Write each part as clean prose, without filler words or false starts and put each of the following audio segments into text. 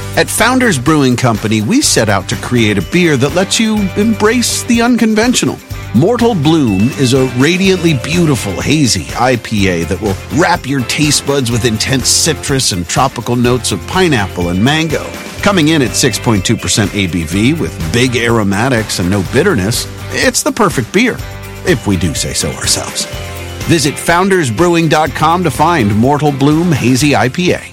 At Founders Brewing Company, we set out to create a beer that lets you embrace the unconventional. Mortal Bloom is a radiantly beautiful, hazy IPA that will wrap your taste buds with intense citrus and tropical notes of pineapple and mango. Coming in at 6.2% ABV with big aromatics and no bitterness, it's the perfect beer, if we do say so ourselves. Visit foundersbrewing.com to find Mortal Bloom Hazy IPA.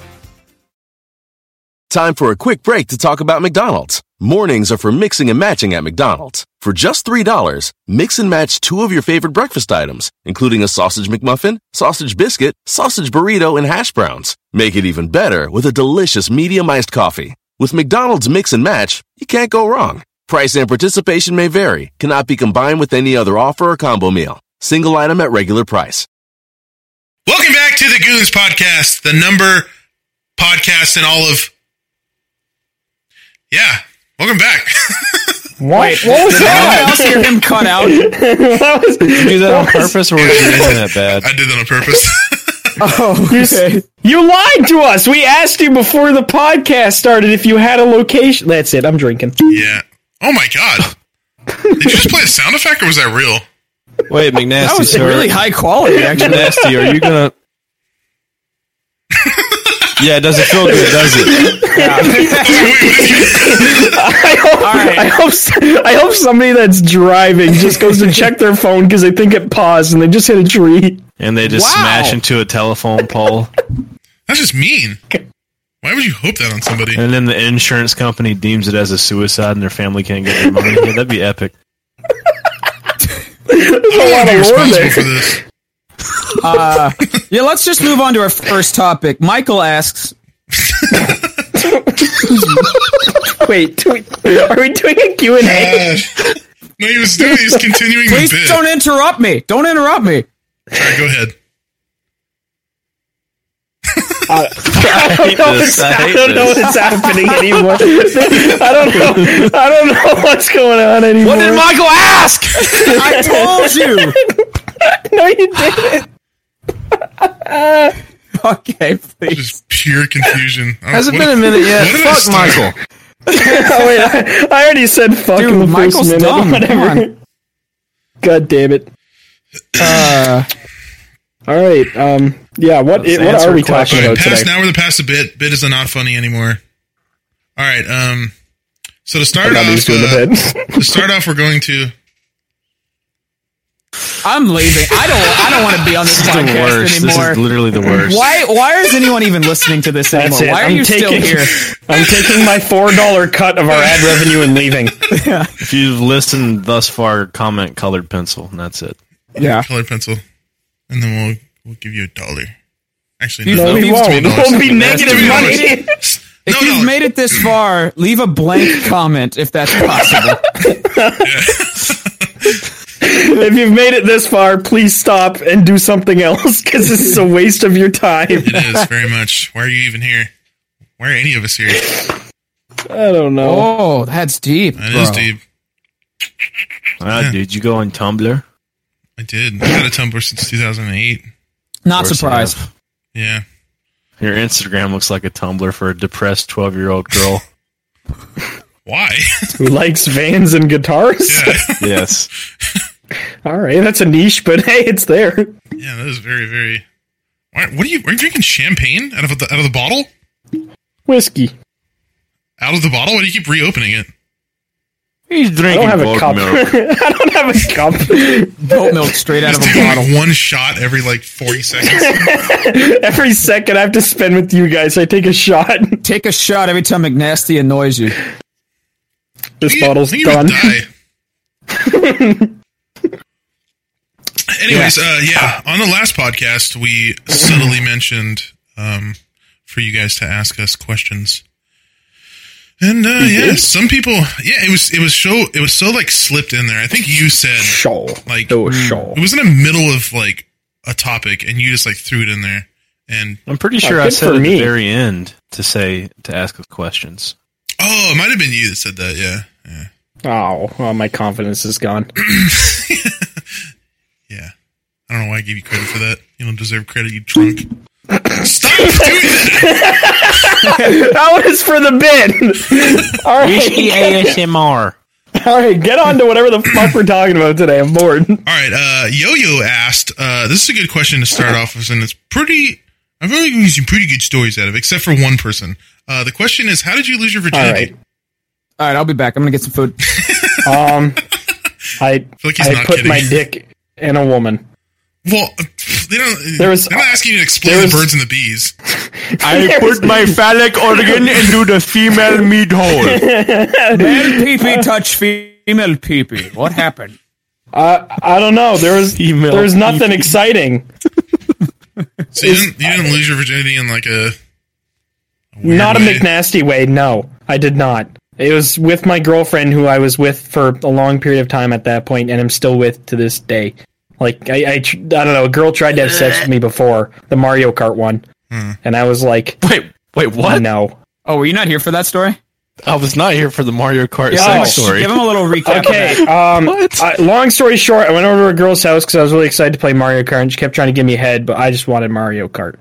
Time for a quick break to talk about McDonald's. Mornings are for mixing and matching at McDonald's. For just $3, mix and match 2 of your favorite breakfast items, including a sausage McMuffin, sausage biscuit, sausage burrito, and hash browns. Make it even better with a delicious medium iced coffee. With McDonald's Mix and Match, you can't go wrong. Price and participation may vary, cannot be combined with any other offer or combo meal. Single item at regular price. Welcome back to the Goons Podcast, the number podcast in all of... Yeah, welcome back. What was that? I'll hear him cut out. Did you do that on purpose, or was your internet bad? I did that on purpose. Oh, okay. You lied to us. We asked you before the podcast started if you had a location. That's it. I'm drinking. Yeah. Oh my god. Did you just play a sound effect, or was that real? Wait, McNasty, that was sir. really high quality, actually. McNasty, are you gonna... Yeah, it doesn't feel good, does it? Yeah. I hope somebody that's driving just goes to check their phone because they think it paused and they just hit a tree. And they just smash into a telephone pole. That's just mean. Why would you hope that on somebody? And then the insurance company deems it as a suicide and their family can't get their money. Yeah, that'd be epic. There's a lot of lore there. For this. Yeah, let's just move on to our first topic. Michael asks... Wait, are we doing a Q&A? No, he was continuing Please the bit. don't interrupt me. Don't interrupt me. All right, go ahead. I don't know what's happening anymore. I don't know what's going on anymore. What did Michael ask? I told you. No, you didn't. Okay, please. Just pure confusion. Has it been a minute yet? Fuck Michael. Oh, wait, I already said fuck in the Michael's first minute. dumb. Whatever. God damn it. All right. Yeah. What are we talking about today? Now we're past the bit. Bit is not funny anymore. All right. So to start off, we're going to. I'm leaving. I don't want to be on this podcast anymore. This is literally the worst. Why is anyone even listening to this anymore? Why are you still here? I'm taking my $4 cut of our ad revenue and leaving. Yeah. If you've listened thus far, comment colored pencil, and that's it. Yeah. Colored pencil. And then we'll give you $1. Actually, no, we won't. It'll be negative money. If you've made it this far, leave a blank comment if that's possible. If you've made it this far, please stop and do something else, because this is a waste of your time. It is, very much. Why are you even here? Why are any of us here? I don't know. Oh, that's deep. That is deep. Did you go on Tumblr? I did. I've had a Tumblr since 2008. Not surprised. Yeah. Your Instagram looks like a Tumblr for a depressed 12-year-old girl. Why? Who likes Vans and guitars? Yeah. Yes. All right, that's a niche, but hey, it's there. Yeah, that is very, very. Are you drinking champagne out of the bottle? Whiskey. Out of the bottle? Why do you keep reopening it? He's drinking goat milk. I don't have a cup. Goat milk straight out of a bottle. One shot every 40 seconds. Every second I have to spend with you guys, I take a shot. Take a shot every time McNasty annoys you. This bottle's done. Anyways, on the last podcast, we subtly mentioned for you guys to ask us questions. And some people, it was so slipped in there. I think you said it was in the middle of a topic, and you just threw it in there. And I'm pretty sure I said at the very end to ask us questions. Oh, it might have been you that said that. Yeah. Oh, my confidence is gone. Yeah, I don't know why I gave you credit for that. You don't deserve credit, you drunk. Stop doing that. That was for the bit. All right. Whiskey ASMR. All right, get on to whatever the fuck we're talking about today. I'm bored. All right, Yo-Yo asked, this is a good question to start off with, and it's pretty, I've only given you some pretty good stories out of it, except for one person. The question is, how did you lose your virginity? All right, I'll be back. I'm gonna get some food. I feel like he's not put kidding. my dick in a woman. Well, they're not asking you to explain the birds and the bees. I put my phallic organ into the female meat hole. Male pee-pee touch female pee-pee. What happened? I don't know. There was nothing exciting. So you didn't lose your virginity in like a weird Not way? a McNasty way. No, I did not. It was with my girlfriend, who I was with for a long period of time at that point, and I'm still with to this day. Like, I don't know, a girl tried to have sex with me before, the Mario Kart one, and I was like, Wait, what? no. Oh, were you not here for that story? I was not here for the Mario Kart Yeah, sex story. Give him a little recap. Okay, long story short, I went over to a girl's house because I was really excited to play Mario Kart, and she kept trying to give me a head, but I just wanted Mario Kart.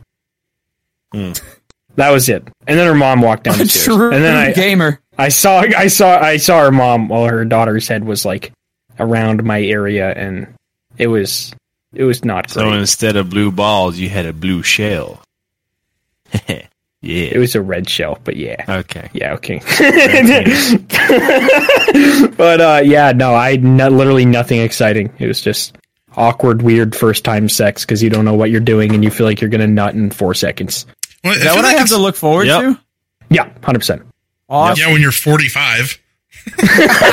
That was it. And then her mom walked down the stairs. True And then gamer. I saw her mom while her daughter's head was like around my area, and it was not great. So instead of blue balls, you had a blue shell. Yeah. It was a red shell, but yeah. Okay. Yeah, okay. But yeah, no, literally nothing exciting. It was just awkward, weird first time sex because you don't know what you're doing and you feel like you're gonna nut in 4 seconds. Well, Is that what I have to look forward to? Yeah, 100%. Awesome. Yeah, when you're 45. By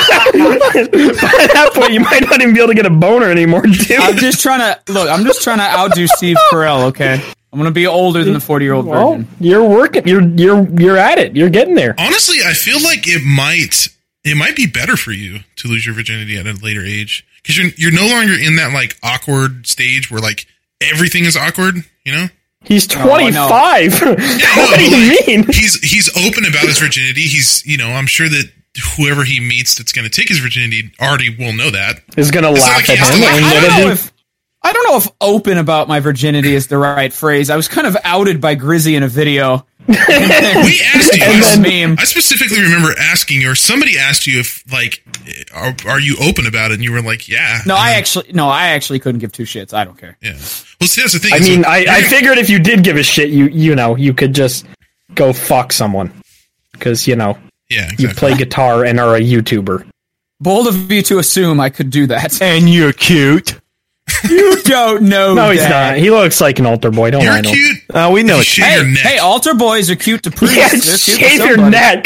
that point, you might not even be able to get a boner anymore, dude. I'm just trying to outdo Steve Carell, okay? I'm gonna be older than the 40-year-old Well, virgin. you're working. You're at it. You're getting there. Honestly, I feel like it might be better for you to lose your virginity at a later age because you're no longer in that like awkward stage where like everything is awkward, you know? He's 25. Yeah, What do you mean? He's open about his virginity. He's, I'm sure that whoever he meets that's going to take his virginity already will know that. Is gonna It's not laugh like he at has to him. like- and I don't know if open about my virginity is the right phrase. I was kind of outed by Grizzy in a video. We asked you. Meme. I specifically remember asking you, or somebody asked you if like, are you open about it? And you were like, yeah. No, I actually couldn't give two shits. I don't care. Yeah. Well, see, that's the thing. I mean, I figured if you did give a shit, you could just go fuck someone because yeah, exactly. you play guitar and are a YouTuber. Bold of you to assume I could do that. And you're cute. You don't know. No, he's that. not. He looks like an altar boy. Don't You're lie to him. cute. We know You it. shave your neck. Hey, altar boys are cute to priests. Yeah, They're cute to shave your somebody. neck.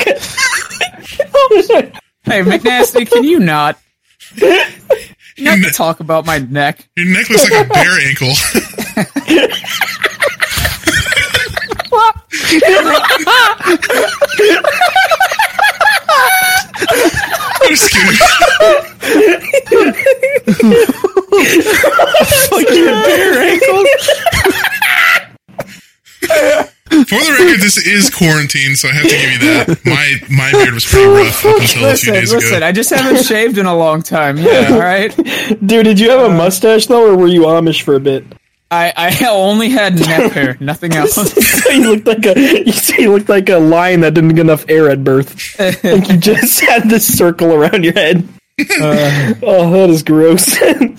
Hey, McNasty, can you not? Not to talk about my neck. Your neck looks like a bear ankle. I'm just kidding. For the record, this is quarantine, so I have to give you that. My beard was pretty rough up until a few days Listen, ago. I just haven't shaved in a long time. Yeah, all right. Dude, did you have a mustache though, or were you Amish for a bit? I only had neck hair, nothing else. So you looked like a lion that didn't get enough air at birth. Like you just had this circle around your head. Oh, that is gross.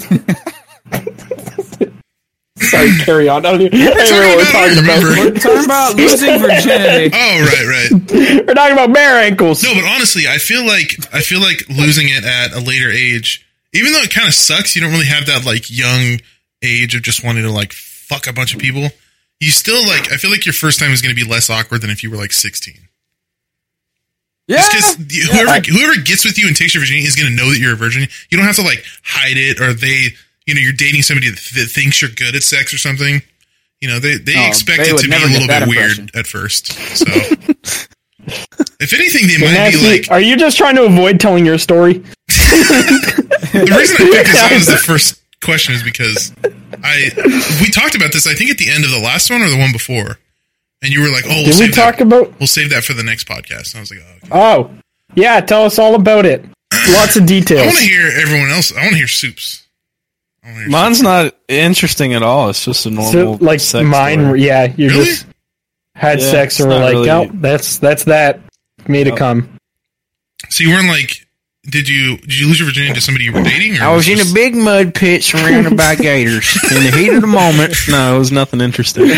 Sorry, carry on. I don't even remember what we're talking about. Remember. We're talking about losing virginity. Oh, right. We're talking about bear ankles. No, but honestly, I feel like losing it at a later age, even though it kind of sucks, you don't really have that like young age of just wanting to like fuck a bunch of people. You still like, I feel like your first time is going to be less awkward than if you were like 16. Yeah. Because whoever gets with you and takes your virginity is going to know that you're a virgin. You don't have to like hide it, or you're dating somebody that thinks you're good at sex or something. They expect they it would to be never a get little that bit impression. weird at first. So, if anything, they might be Nasty, like. are you just trying to avoid telling your story? The reason I picked this out as the first question is because we talked about this, I think, at the end of the last one or the one before, and you were like, "Oh, we'll save that for the next podcast." And I was like, "Oh, okay." Oh, yeah. Tell us all about it. Lots of I details. want to hear everyone else. I want to hear Soups. Mine's not interesting at all. It's just a normal So, like sex mine, story. yeah, you Really? just had Yeah, sex it's and were not like, really- oh, that's that. Made it come. So you weren't like, did you lose your virginity to somebody you were dating? Or I was in a big mud pit surrounded by gators. In the heat of the moment, no, it was nothing interesting.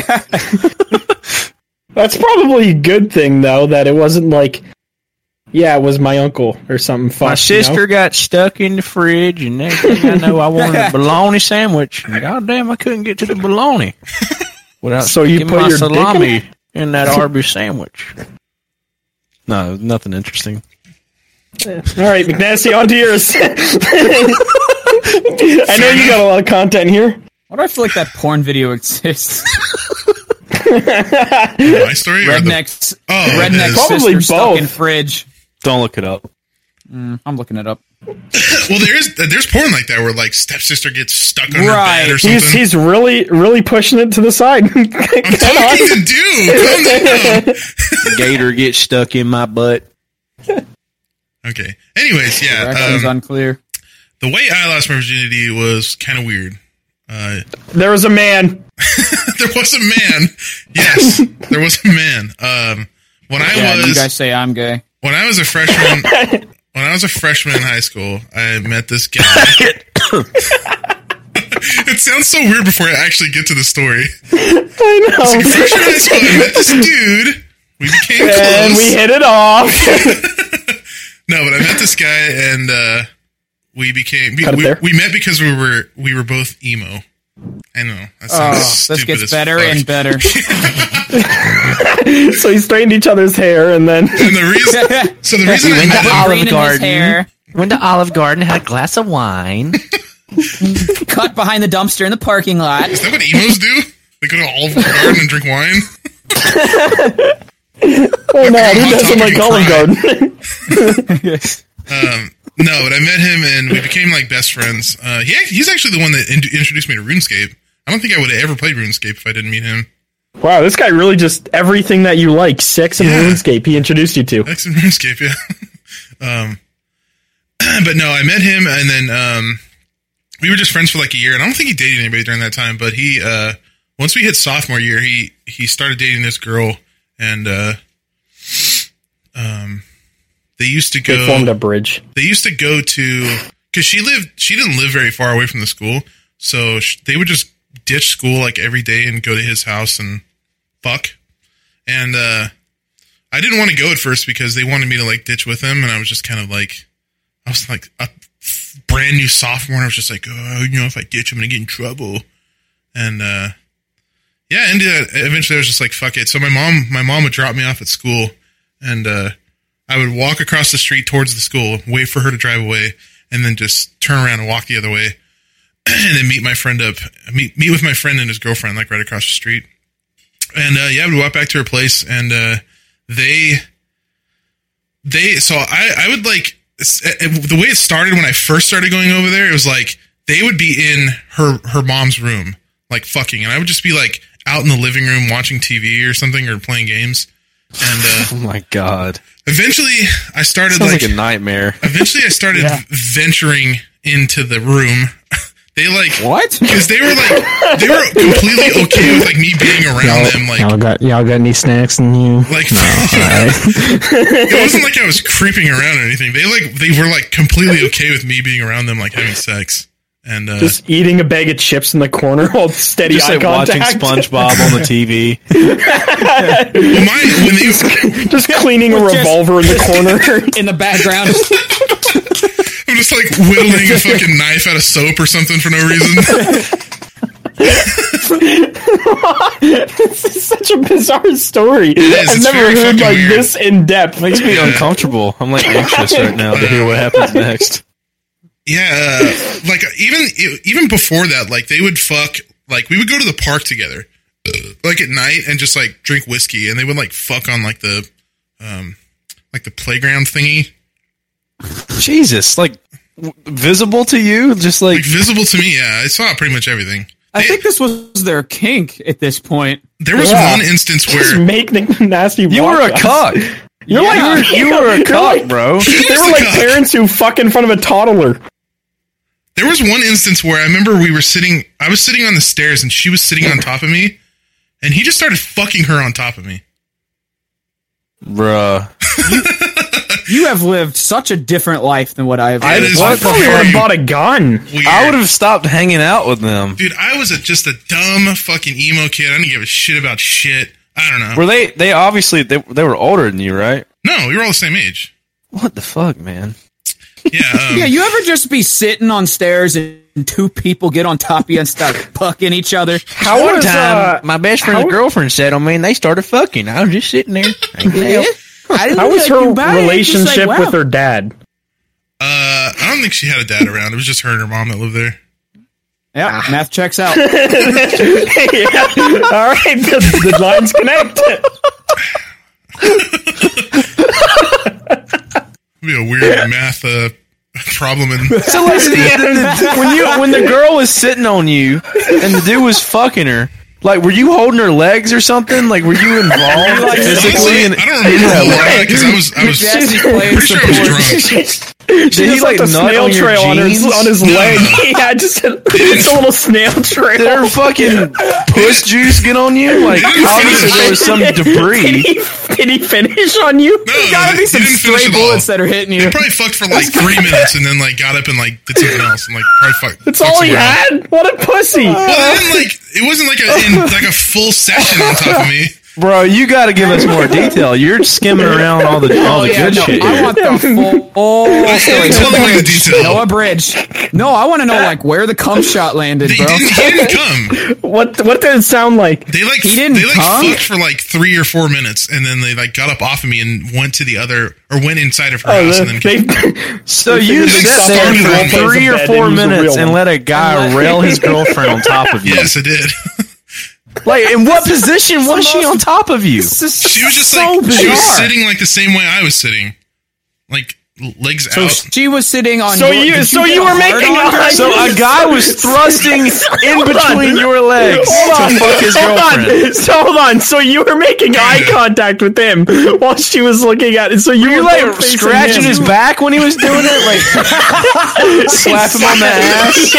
That's probably a good thing though that it wasn't like, yeah, it was my uncle or something. Fucked, My sister got stuck in the fridge, and next thing I know, I wanted a bologna sandwich. And goddamn, I couldn't get to the bologna without So you sticking put my your dick in salami in that Arby's sandwich. No, nothing interesting. All right, McNasty, on to yours. I know you got a lot of content here. Why do I feel like that porn video exists? My story? Or the- Redneck's Oh, redneck it is. Probably sister stuck both. in fridge. Don't look it up. I'm looking it up. Well, there's porn like that where like stepsister gets stuck on her Right. bed or something. He's really pushing it to the side. I'm talking to dude. Calm down. The gator gets stuck in my butt. Okay. Anyways, Directions yeah. unclear. The way I lost my virginity was kind of weird. There was a man. There was a man. Yes, there was a man. When Yeah, you I guys say I'm gay. was a freshman, when I was a freshman in high school, I met this guy. It sounds so weird before I actually get to the story. I know. Freshman in high school, I met this dude. We became close. And we hit it off. No, but I met this guy, and we became Cut it there. we met because we were both emo. I know that sounds stupid. This gets as better fuck. and better. So he straightened each other's hair and then And the reason, so the reason I met him, Green in his hair. Went to Olive Garden, had a glass of wine. Cut behind the dumpster in the parking lot. is that what emos do? They go to Olive Garden and drink wine. oh no, Hot who doesn't topic like and Olive cry. Garden? No, but I met him and we became like best friends. He's actually the one that introduced me to RuneScape. I don't think I would have ever played RuneScape if I didn't meet him. Wow, this guy really just everything that you like, sex and Yeah. RuneScape, he introduced you to. That's in RuneScape, yeah. But no, I met him and then we were just friends for like a year, and I don't think he dated anybody during that time. But he once we hit sophomore year, he started dating this girl, and they used to go. They formed a bridge. They used to go to because she didn't live very far away from the school, so they would just ditch school like every day and go to his house and fuck. And I didn't want to go at first because they wanted me to like ditch with him, and I was just kind of like, I was like a brand new sophomore, and I was just like, oh, you know, if I ditch, I'm gonna get in trouble. And yeah, and eventually I was just like, fuck it. So my mom would drop me off at school, and I would walk across the street towards the school, wait for her to drive away, and then just turn around and walk the other way, and then meet my friend up, meet with my friend and his girlfriend, like right across the street. And yeah, we walk back to her place, and they. So I would like the way it started when I first started going over there. It was like they would be in her mom's room, like fucking, and I would just be like out in the living room watching TV or something or playing games. And Oh my god. eventually, I started Sounds like a nightmare. Eventually, I started venturing into the room. They like What? because they were completely okay with like me being around them. Like y'all got any snacks in you? like it wasn't like I was creeping around or anything. They were like completely okay with me being around them, like having sex. And Just eating a bag of chips in the corner, all steady Just eye like watching contact. SpongeBob on the TV. when they Just cleaning a revolver in the corner. In the background. I'm just like whittling a fucking knife out of soap or something for no reason. This is such a bizarre story. is. I've It's never very heard fucking like weird. this in depth. Makes me uncomfortable. I'm like anxious right now to hear what happens next. Yeah, like even before that, like they would fuck. Like we would go to the park together, like at night, and just like drink whiskey, and they would like fuck on like the playground thingy, Jesus, like visible to you, just like like visible to me. Yeah, I saw pretty much everything. I think this was their kink at this point. There was Yeah. one instance Just where make the nasty. you were a walk-ups. cock. You're like You were a cock, like, bro. They were like parents who fuck in front of a toddler. There was one instance where I remember I was sitting on the stairs and she was sitting on top of me, and he just started fucking her on top of me. Bruh. You have lived such a different life than what I have. I probably would have bought a gun. Weird. I would have stopped hanging out with them. Dude, I was just a dumb fucking emo kid. I didn't give a shit about shit. I don't know. Were they obviously they were older than you, right? No, we were all the same age. What the fuck, man? Yeah. Yeah, you ever just be sitting on stairs and two people get on top of you and start fucking each other? One time, my best friend's girlfriend sat on me and they started fucking. I was just sitting there. How was her relationship with her dad? I don't think she had a dad around. It was just her and her mom that lived there. Yeah, math checks out. Yeah. All right, the lines connect. It'd be a weird math problem. So listen, when the girl was sitting on you and the dude was fucking her, like, were you holding her legs or something? Like, were you involved physically? I don't remember the whole lot because I was pretty sure I was drunk. Did he like a snail trail on his leg? No. Yeah, just a little snail trail. Did her fucking puss juice get on you? Like, obviously there was some debris. Did he finish on you? No, There's gotta be some he didn't finish stray at all. bullets that are hitting you. He probably fucked for like 3 minutes and then like got up and like did something else and like probably fucked. That's all he had? What a pussy. Well, it wasn't like a full session on top of me. Bro, you got to give us more detail. You're skimming around all the good shit. I want the full story. Tell me the detail. No abridged. No, I want to know like where the cum shot landed, He bro. didn't come. What did it sound like? They come? fucked for like 3 or 4 minutes, and then they like got up off of me and went to the other or went inside of her house, and then came. So you sat there for 3 or 4 minutes and let a guy rail his girlfriend on top of you. Yes, I did. Like, in what position was she on top of you? She was just like she was sitting like the same way I was sitting, like legs out. She was sitting on. So you were making So a guy was thrusting in between your legs to fuck his girlfriend. Hold on. So you were making eye contact with him while she was looking at it. So you were like both facing scratching him. his back when he was doing it, like slap him on the ass.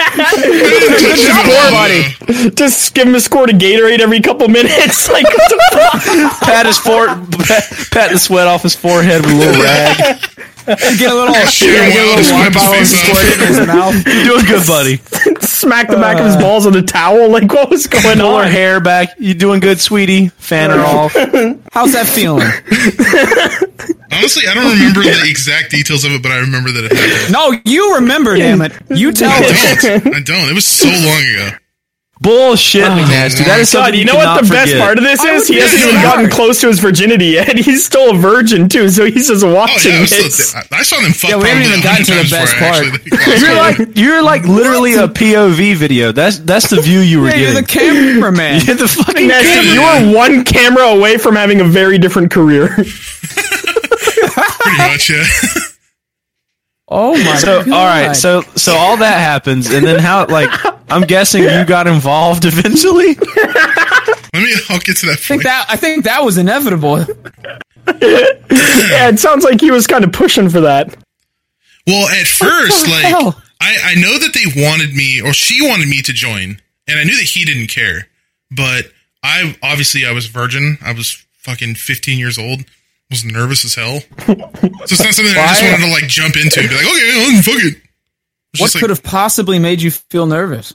Buddy. Just give him a squirt of Gatorade every couple minutes. Like, what the fuck? Pat the sweat off his forehead with a little rag. Get a little Water bottle and squirt it in his mouth. You're doing good, buddy. Smack the back of his balls with a towel. Like, what was going Pull her on? hair back. You doing good, sweetie? Fan her off. How's that feeling? Honestly, I don't remember the exact details of it, but I remember that it happened. No, you remember, damn it. You tell us. I don't. It was so long ago. Bullshit, McNasty. That is something God, you know what the best part of this is? He hasn't even gotten close to his virginity yet. He's still a virgin too, so he's just watching this. I saw them fuck. Yeah, we haven't even gotten to the best part. You're like literally a POV video. That's the view you were Yeah, getting. you're the cameraman. You're the fucking Nasty, you are one camera away from having a very different career. Pretty much, yeah. Oh my So god. all right, so all that happens, and then how? Like, I'm guessing you got involved eventually. I'll get to that point. I think that was inevitable. Yeah, it sounds like he was kind of pushing for that. Well, at first, like, hell? I know that they wanted me, or she wanted me to join, and I knew that he didn't care. But I was virgin. I was fucking 15 years old. I was nervous as hell. So it's not something that I just wanted to like jump into and be like, okay, fuck it. What could have possibly made you feel nervous?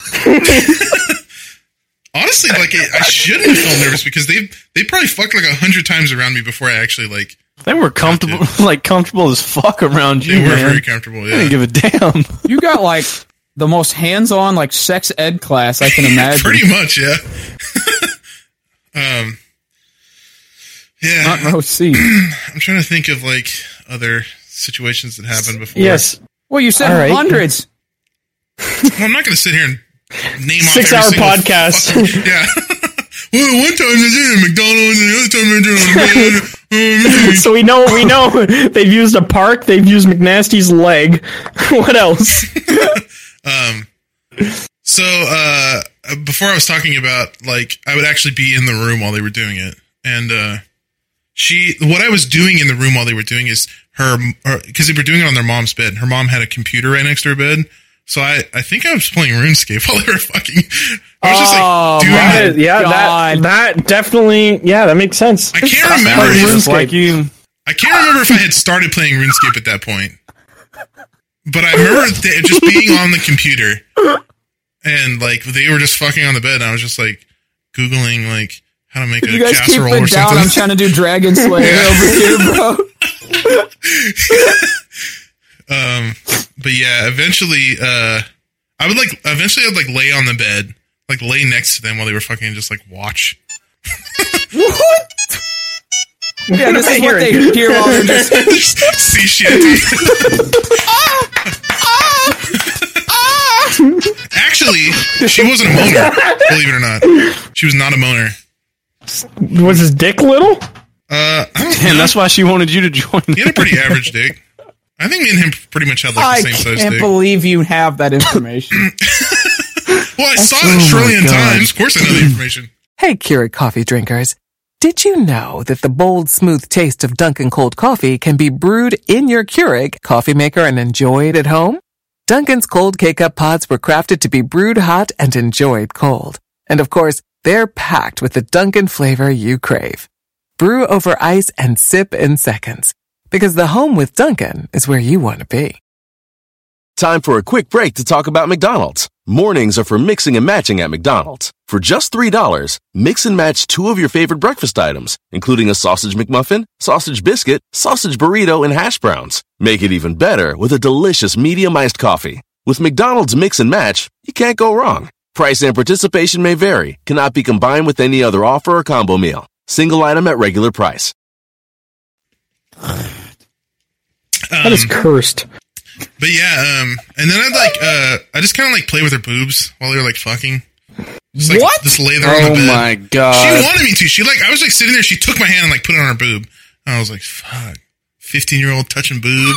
Honestly, like I shouldn't have felt nervous because they probably fucked like 100 times around me before I actually like. They were comfortable, comfortable as fuck around you. They were man. very comfortable. Yeah, I didn't give a damn. You got like the most hands-on like sex ed class I can imagine. Pretty much, yeah. Yeah. Front row seat. I'm trying to think of like other situations that happened before. Yes. Well, you said All right. hundreds. Well, I'm not going to sit here and name off 6 every hour single podcast. fucking- yeah. Well, one time I did it at McDonald's, and the other time I did it. So we know they've used a park. They've used McNasty's leg. What else? So before I was talking about like I would actually be in the room while they were doing it, and what I was doing in the room while they were doing is because they were doing it on their mom's bed. Her mom had a computer right next to her bed So I think I was playing RuneScape while they were fucking. I was just like, dude, that definitely, that makes sense. I can't remember. I can't remember if I had started playing RuneScape at that point. But I remember just being on the computer and like they were just fucking on the bed and I was just like Googling like how to make a casserole or something. I'm trying to do Dragon Slayer over here, bro. But yeah, eventually I'd lay on the bed, like lay next to them while they were fucking just like watch. What? Yeah, this is what they hear while they're just sea shanty. Actually, she wasn't a moaner, believe it or not. She was not a moaner. Was his dick little? Damn, that's why she wanted you to join. He had a pretty average dick. I think me and him pretty much had like the same size dick. I can't believe you have that information. Well, I saw it a trillion times. Of course I know the information. Hey, Keurig coffee drinkers. Did you know that the bold, smooth taste of Dunkin' cold coffee can be brewed in your Keurig coffee maker and enjoyed at home? Dunkin's cold K-Cup pods were crafted to be brewed hot and enjoyed cold. And of course, they're packed with the Dunkin' flavor you crave. Brew over ice and sip in seconds. Because the home with Dunkin' is where you want to be. Time for a quick break to talk about McDonald's. Mornings are for mixing and matching at McDonald's. For just $3, mix and match 2 of your favorite breakfast items, including a sausage McMuffin, sausage biscuit, sausage burrito, and hash browns. Make it even better with a delicious medium-iced coffee. With McDonald's Mix and Match, you can't go wrong. Price and participation may vary, cannot be combined with any other offer or combo meal. Single item at regular price. That is cursed. But yeah, and then I just kind of like play with her boobs while they were like fucking. Just, like, what? Just lay there on the bed. Oh my god! She wanted me to. I was like sitting there. She took my hand and like put it on her boob. And I was like, "Fuck, 15-year-old touching boob."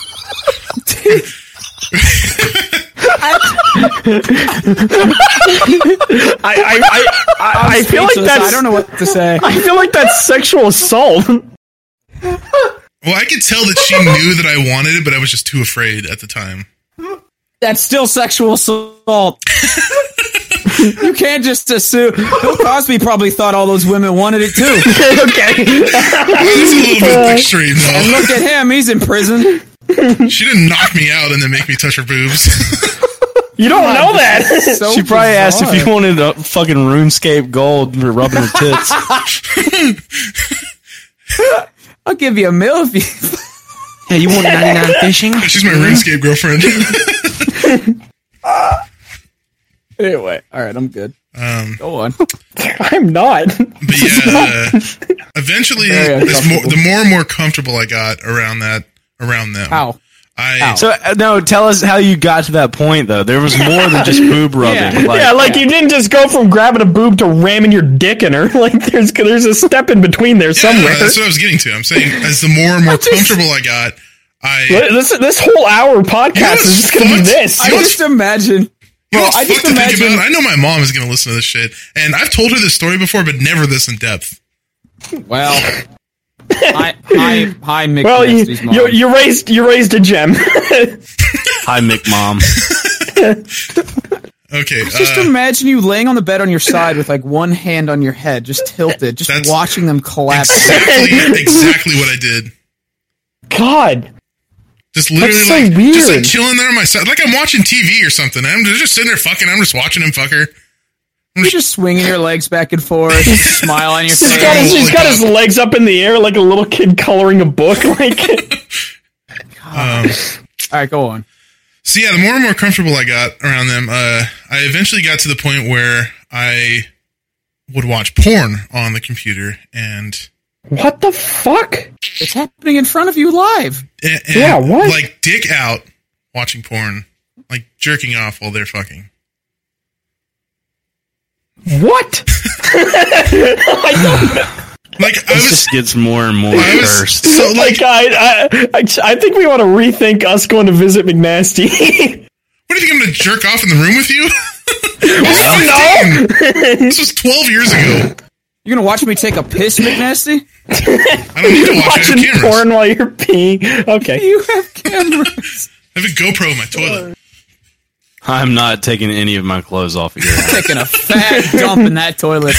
I feel like that's. I don't know what to say. I feel like that's sexual assault. Well, I could tell that she knew that I wanted it, but I was just too afraid at the time. That's still sexual assault. You can't just assume. Bill Cosby probably thought all those women wanted it too. Okay. It's a little bit extreme, though. And look at him, he's in prison. She didn't knock me out and then make me touch her boobs. You don't know that. So She probably bizarre. asked if you wanted a fucking RuneScape gold for rubbing her tits. I'll give you a meal if you. Yeah, you want 99 fishing? She's my RuneScape girlfriend. Anyway, all right, I'm good. Go on. I'm not. But yeah, eventually, the more and more comfortable I got around them. How? So, no, tell us how you got to that point, though. There was more than just boob rubbing. Yeah. You didn't just go from grabbing a boob to ramming your dick in her. Like, there's a step in between there somewhere. Yeah, that's what I was getting to. I'm saying, as the more and more comfortable I got, This whole hour podcast is just going to be this. I just imagine. I know my mom is going to listen to this shit, and I've told her this story before, but never this in depth. Well, hi, Mick. Well, you raised a gem. Hi, Mick, mom. Okay, just imagine you laying on the bed on your side with like one hand on your head, just tilted, just watching them collapse. Exactly what I did. God. Just literally weird. Just like chilling there on my side, like I'm watching TV or something. I'm just sitting there fucking. I'm just watching him fuck her. You're just swinging your legs back and forth, smile on your face. He's got his legs up in the air like a little kid coloring a book. Like, all right, go on. So yeah, the more and more comfortable I got around them, I eventually got to the point where I would watch porn on the computer and. What the fuck? It's happening in front of you live. And, yeah, what? Like dick out, watching porn, like jerking off while they're fucking. What? I don't know. Like It just gets more and more cursed. So like, I think we want to rethink us going to visit McNasty. What do you think? I'm going to jerk off in the room with you? No. This was 12 years ago. You're gonna watch me take a piss, McNasty? I don't need to watch. I have cameras. Porn while you're peeing. Okay. You have cameras. I have a GoPro in my toilet. I'm not taking any of my clothes off at your house. Taking a fat dump in that toilet.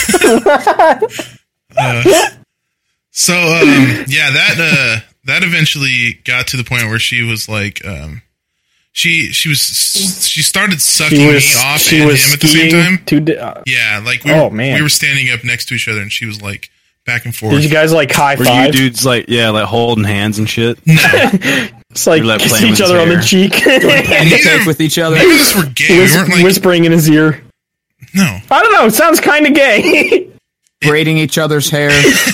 That eventually got to the point where she was like, she started sucking me off and him at the same time. Yeah, like we were standing up next to each other, and she was like back and forth. Did you guys like high five? Were you dudes like holding hands and shit? No. It's like kiss each other on the cheek. Neither with each other. Neither of us were gay. We weren't like whispering in his ear. No, I don't know. It sounds kind of gay. Braiding each other's hair.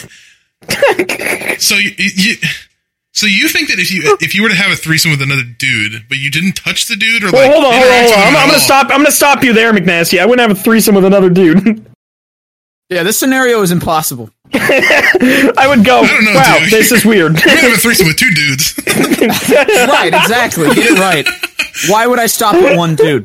So you think that if you were to have a threesome with another dude, but you didn't touch the dude, or like hold on. I'm gonna stop you there, McNasty. I wouldn't have a threesome with another dude. Yeah, this scenario is impossible. I would go, I don't know, wow, dude. this is weird. You're gonna have a threesome with two dudes. Right, exactly. Get it right. Why would I stop at one dude?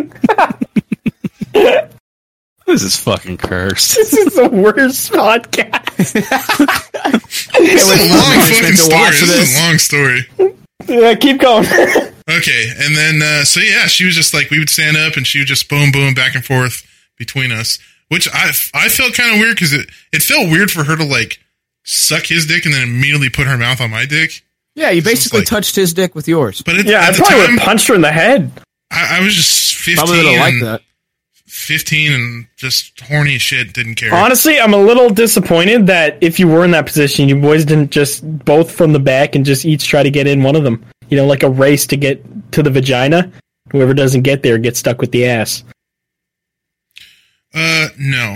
This is fucking cursed. This is the worst podcast. This is a long fucking story. This is a long story. Yeah, keep going. Okay, and then she was just like, we would stand up and she would just boom back and forth between us, which I felt kind of weird because it felt weird for her to like suck his dick and then immediately put her mouth on my dick. Yeah, you basically touched his dick with yours. But I probably would have punched her in the head. I was just 15. Probably would have liked that. 15 and just horny as shit, didn't care. Honestly, I'm a little disappointed that if you were in that position, you boys didn't just both from the back and just each try to get in one of them. You know, like a race to get to the vagina. Whoever doesn't get there gets stuck with the ass. No.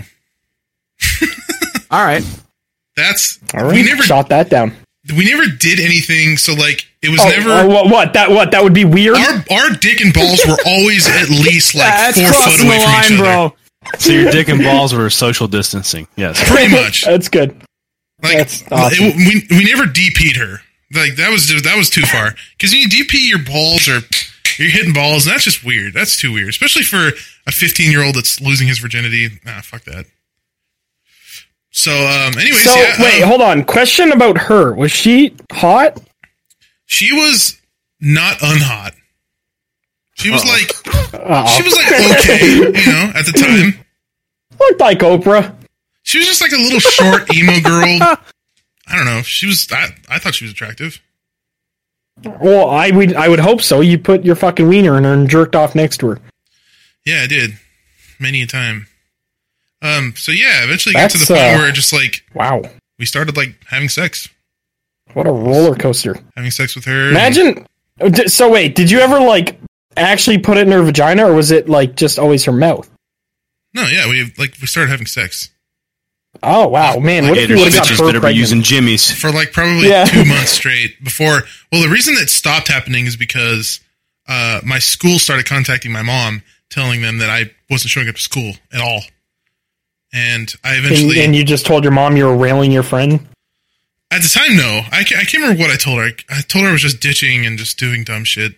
All right. All right. We never shot that down. We never did anything, so like it was never. What? That would be weird. Our dick and balls were always at least like 4 foot away from each other. Bro. So your dick and balls were social distancing. Yes, pretty much. That's good. Like that's awesome. We never DP'd her. Like that was too far. Because when you DP your balls or you're hitting balls, and that's just weird. That's too weird, especially for a 15-year-old that's losing his virginity. Nah, fuck that. So, anyways, wait, hold on. Question about her. Was she hot? She was not unhot. She was like, okay, at the time. Looked like Oprah. She was just like a little short emo girl. I don't know. She was. I thought she was attractive. Well, I would hope so. You put your fucking wiener in her and jerked off next to her. Yeah, I did. Many a time. So yeah, eventually got to the point where it just like, wow, we started like having sex. What a roller coaster. Having sex with her. Imagine. So wait, did you ever like actually put it in her vagina, or was it like just always her mouth? No, yeah, we started having sex. Oh wow, man! What if you would have got her better be using Jimmy's for like probably 2 months straight before? Well, the reason that stopped happening is because my school started contacting my mom, telling them that I wasn't showing up to school at all. And I eventually... And you just told your mom you were railing your friend? At the time, no. I can't remember what I told her. I told her I was just ditching and just doing dumb shit.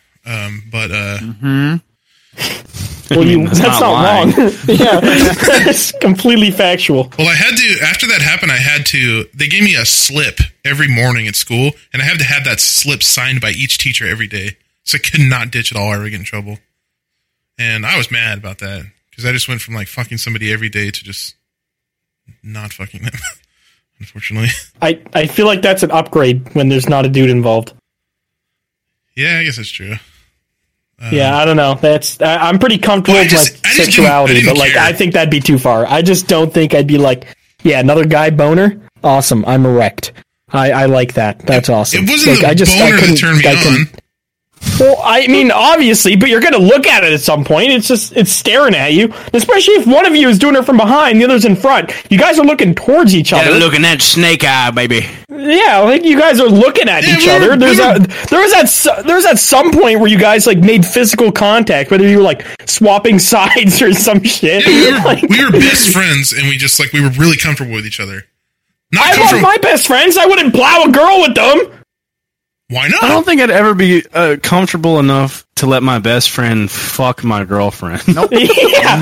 Well, that's not wrong. Yeah, it's completely factual. Well, I had to... After that happened, they gave me a slip every morning at school, and I had to have that slip signed by each teacher every day. So I could not ditch at all or ever get in trouble. And I was mad about that. Because I just went from like fucking somebody every day to just not fucking them, unfortunately. I feel like that's an upgrade when there's not a dude involved. Yeah, I guess that's true. Yeah, I don't know. I'm pretty comfortable with my sexuality, but like I think that'd be too far. I just don't think I'd be like, yeah, another guy boner, awesome. I'm erect. I like that. That's awesome. It wasn't like, the boner that turned me on. Well, I mean, obviously, but you're going to look at it at some point. It's staring at you. Especially if one of you is doing it from behind, the other's in front. You guys are looking towards each other. Yeah, looking at snake eye, baby. Yeah, like you guys are looking at each other. There was at some point where you guys like made physical contact, whether you were like swapping sides or some shit. Yeah, we were best friends, and we were really comfortable with each other. I love my best friends. I wouldn't plow a girl with them. Why not? I don't think I'd ever be comfortable enough to let my best friend fuck my girlfriend. Nope. Yeah,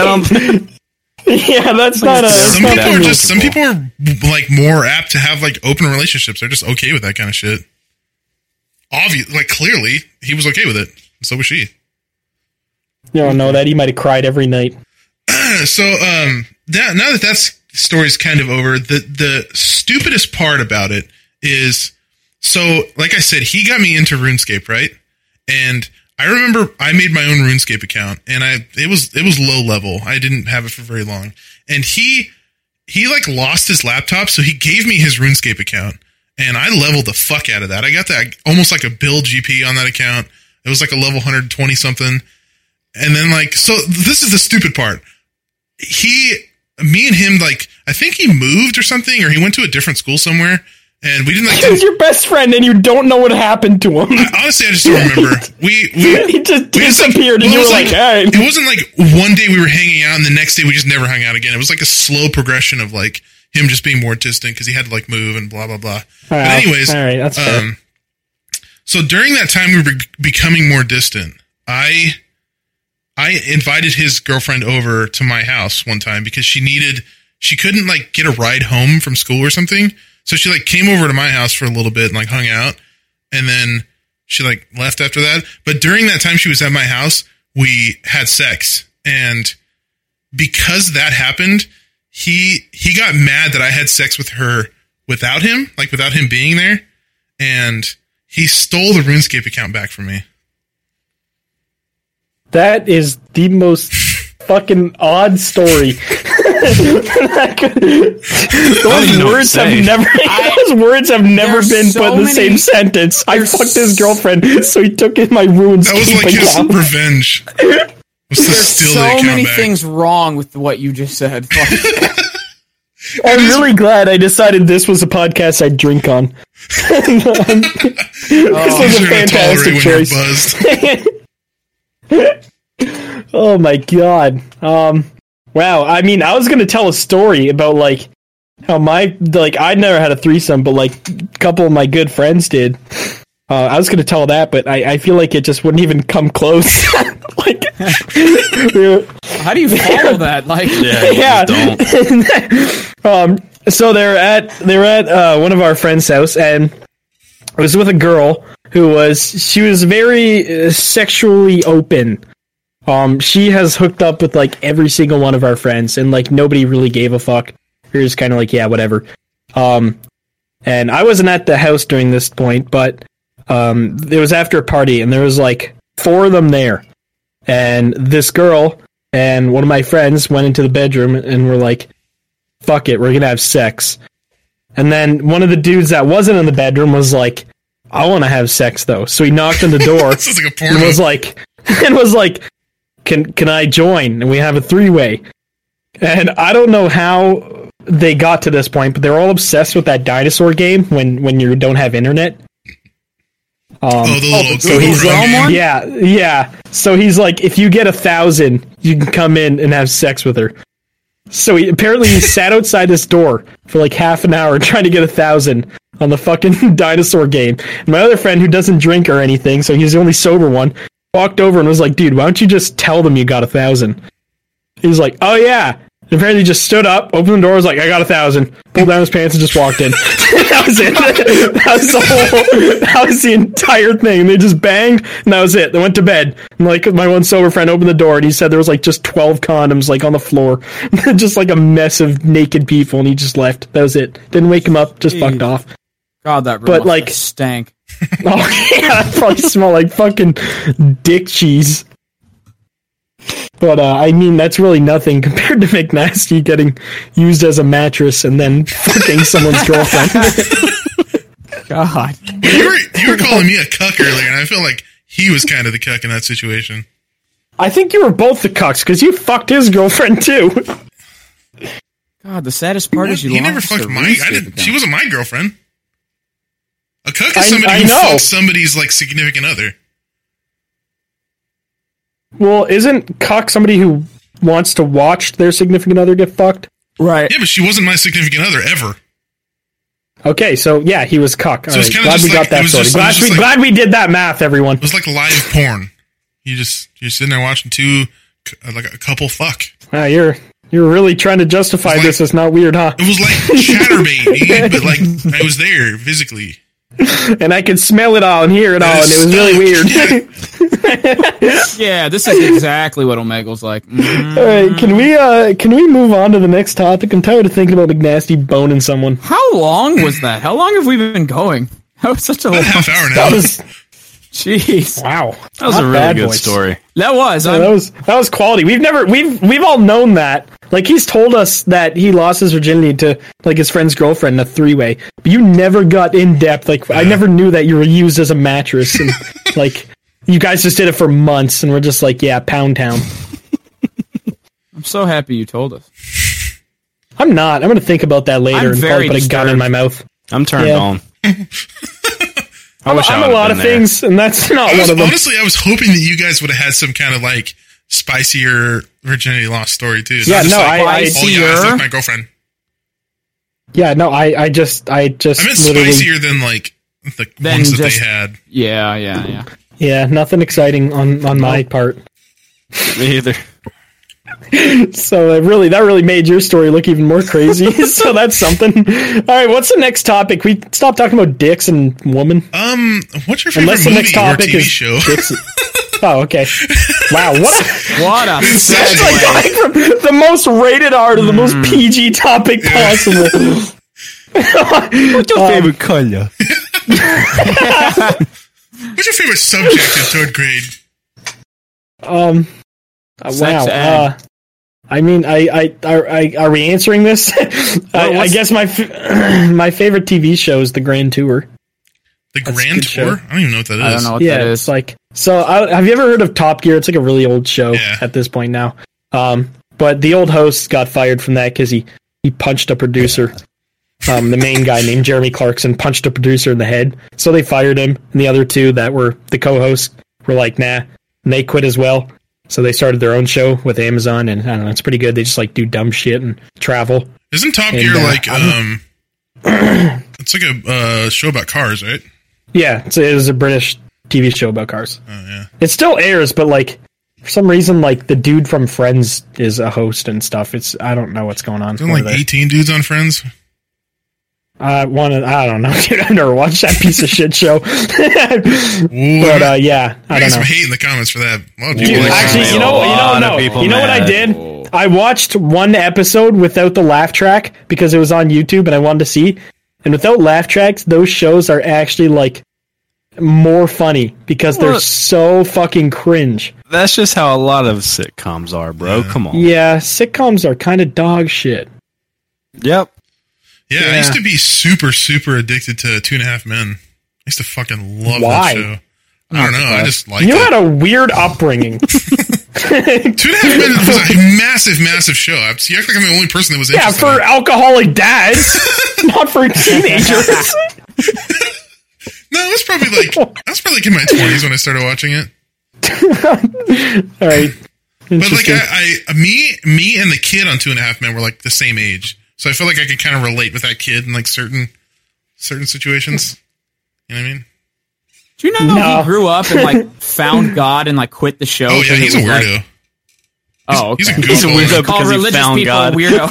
that's not a... Some people are like more apt to have like open relationships. They're just okay with that kind of shit. Obviously, like clearly, he was okay with it. So was she. You don't know that. He might have cried every night. So, now that story's kind of over, the stupidest part about it is, so, like I said, he got me into RuneScape, right? And I remember I made my own RuneScape account, and it was low level. I didn't have it for very long. And he like lost his laptop, so he gave me his RuneScape account, and I leveled the fuck out of that. I got that almost like a build GP on that account. It was like a level 120 something. And then so this is the stupid part. Me and him, I think he moved or something, or he went to a different school somewhere. And we didn't He was your best friend, and you don't know what happened to him. Honestly, I just don't remember. He just disappeared, and you were like, "Hey." It wasn't like one day we were hanging out, and the next day we just never hung out again. It was like a slow progression of him just being more distant because he had to move and blah blah blah. But anyways, all right, that's fair. So during that time we were becoming more distant. I invited his girlfriend over to my house one time because she couldn't get a ride home from school or something. So she came over to my house for a little bit and hung out, and then she left after that. But during that time she was at my house, we had sex, and because that happened, he got mad that I had sex with her without him, without him being there, and he stole the RuneScape account back from me. That is the most fucking odd story. Those words have never been put in the same sentence. I fucked his girlfriend, so he took in my RuneScape That was account. his revenge. There's so many things wrong with what you just said. I'm really glad I decided this was a podcast I'd drink on. This was a fantastic choice. Oh my god. Wow. I mean, I was gonna tell a story about how I'd never had a threesome, but a couple of my good friends did. I was gonna tell that, but I feel like it just wouldn't even come close. How do you follow that? So they're at one of our friends' house, and I was with a girl who was very sexually open. She has hooked up with every single one of our friends, and nobody really gave a fuck. We're just kind of yeah, whatever. And I wasn't at the house during this point, but it was after a party, and there was 4 of them there. And this girl and one of my friends went into the bedroom and were like, fuck it, we're gonna have sex. And then one of the dudes that wasn't in the bedroom was like, I want to have sex though. So he knocked on the door This is like a porno. and was like, can I join? And we have a 3-way. And I don't know how they got to this point, but they're all obsessed with that dinosaur game when you don't have internet. So he's like, yeah. So he's like, if you get 1,000, you can come in and have sex with her. So he sat outside this door for half an hour trying to get 1,000 on the fucking dinosaur game. And my other friend, who doesn't drink or anything, so he's the only sober one, walked over and was like, dude, why don't you just tell them you got 1,000? He's like, oh yeah. And apparently just stood up, opened the door, was like, I got 1,000, pulled down his pants and just walked in. That was it. That was the entire thing. And they just banged, and that was it. They went to bed. And my one sober friend opened the door, and he said there was just 12 condoms on the floor. Just a mess of naked people, and he just left. That was it. Didn't wake him up, just fucked off. God, that room must have stank. Oh yeah, that probably smelled like fucking dick cheese. But, I mean, that's really nothing compared to McNasty getting used as a mattress and then fucking someone's girlfriend. God. You were calling me a cuck earlier, and I feel like he was kind of the cuck in that situation. I think you were both the cucks, because you fucked his girlfriend, too. God, the saddest part is he never fucked she wasn't my girlfriend. A cuck is somebody who fucks somebody's, significant other. Well, isn't cuck somebody who wants to watch their significant other get fucked? Right. Yeah, but she wasn't my significant other ever. Okay, so yeah, he was cuck. So right. Glad we got that sorted. Glad we did that math, everyone. It was like live porn. You're sitting there watching a couple fuck. You're really trying to justify this as not weird, huh? It was like Chatterbait, but I was there physically. And I could smell it all and hear it all, and it was really weird. Yeah, this is exactly what Omegle's like. Mhm. All right, can we move on to the next topic? I'm tired of thinking about McNasty boning someone. How long was that? How long have we been going? That was such a long Half hour now. That was Jeez. wow. That was a really good story. That was. Yeah, that was quality. We've all known that. Like, he's told us that he lost his virginity to like his friend's girlfriend in a 3-way. But you never got in depth. Like, I never knew that you were used as a mattress, and like you guys just did it for months, and we're just like, yeah, Pound Town. I'm so happy you told us. I'm not. I'm gonna think about that later and probably put a gun in my mouth. I'm turned on. I'm a lot of things, and that's not one of them. Honestly, I was hoping that you guys would have had some kind of like spicier virginity loss story too. Yeah, no, I fucked my girlfriend. Yeah, no, I just I meant spicier than like the ones that they had. Yeah. Yeah, nothing exciting on my part. Me either. So that really made your story look even more crazy. So that's something. All right, what's the next topic? We stopped talking about dicks and women. What's your favorite movie or TV show? Oh, okay. Wow, what a segue. like going from the most rated R to the most PG topic possible. What's your favorite color? What's your favorite subject in 3rd grade? Wow. I mean, are we answering this? I guess my favorite TV show is The Grand Tour. The Grand Tour? I don't even know what that is. I don't know what that is. It's like, so have you ever heard of Top Gear? It's like a really old show at this point now. But the old host got fired from that because he punched a producer. The main guy named Jeremy Clarkson punched a producer in the head. So they fired him. And the other two that were the co-hosts were like, nah. And they quit as well. So they started their own show with Amazon, and I don't know, it's pretty good. They just like do dumb shit and travel. Isn't Top Gear like it's like a show about cars, right? Yeah, it is a British TV show about cars. Oh yeah. It still airs, but like for some reason, like the dude from Friends is a host and stuff. I don't know what's going on. Isn't like 18 dudes on Friends? I don't know, dude. I've never watched that piece of shit show. But yeah, I don't know. Some hate in the comments for that. A lot of people Actually, you know what I did? I watched one episode without the laugh track because it was on YouTube and I wanted to see. And without laugh tracks, those shows are actually like more funny because they're so fucking cringe. That's just how a lot of sitcoms are, bro. Yeah. Come on. Yeah, sitcoms are kind of dog shit. Yep. Yeah, I used to be super, super addicted to 2.5 Men. I used to fucking love that show. I don't know. I just liked it. You had a weird upbringing. 2.5 Men was a massive, massive show. You act like I'm the only person that was interested. Yeah, for alcoholic dads, not for teenagers. No, I was probably like in my 20s when I started watching it. All right. But like me and the kid on 2.5 Men were like the same age. So I feel like I could kind of relate with that kid in like certain situations. You know what I mean? Do you not know he grew up and like found God and like quit the show? Oh yeah, he's a weirdo. Like, oh, okay. He's a weirdo Call because he religious found people God. Weirdo.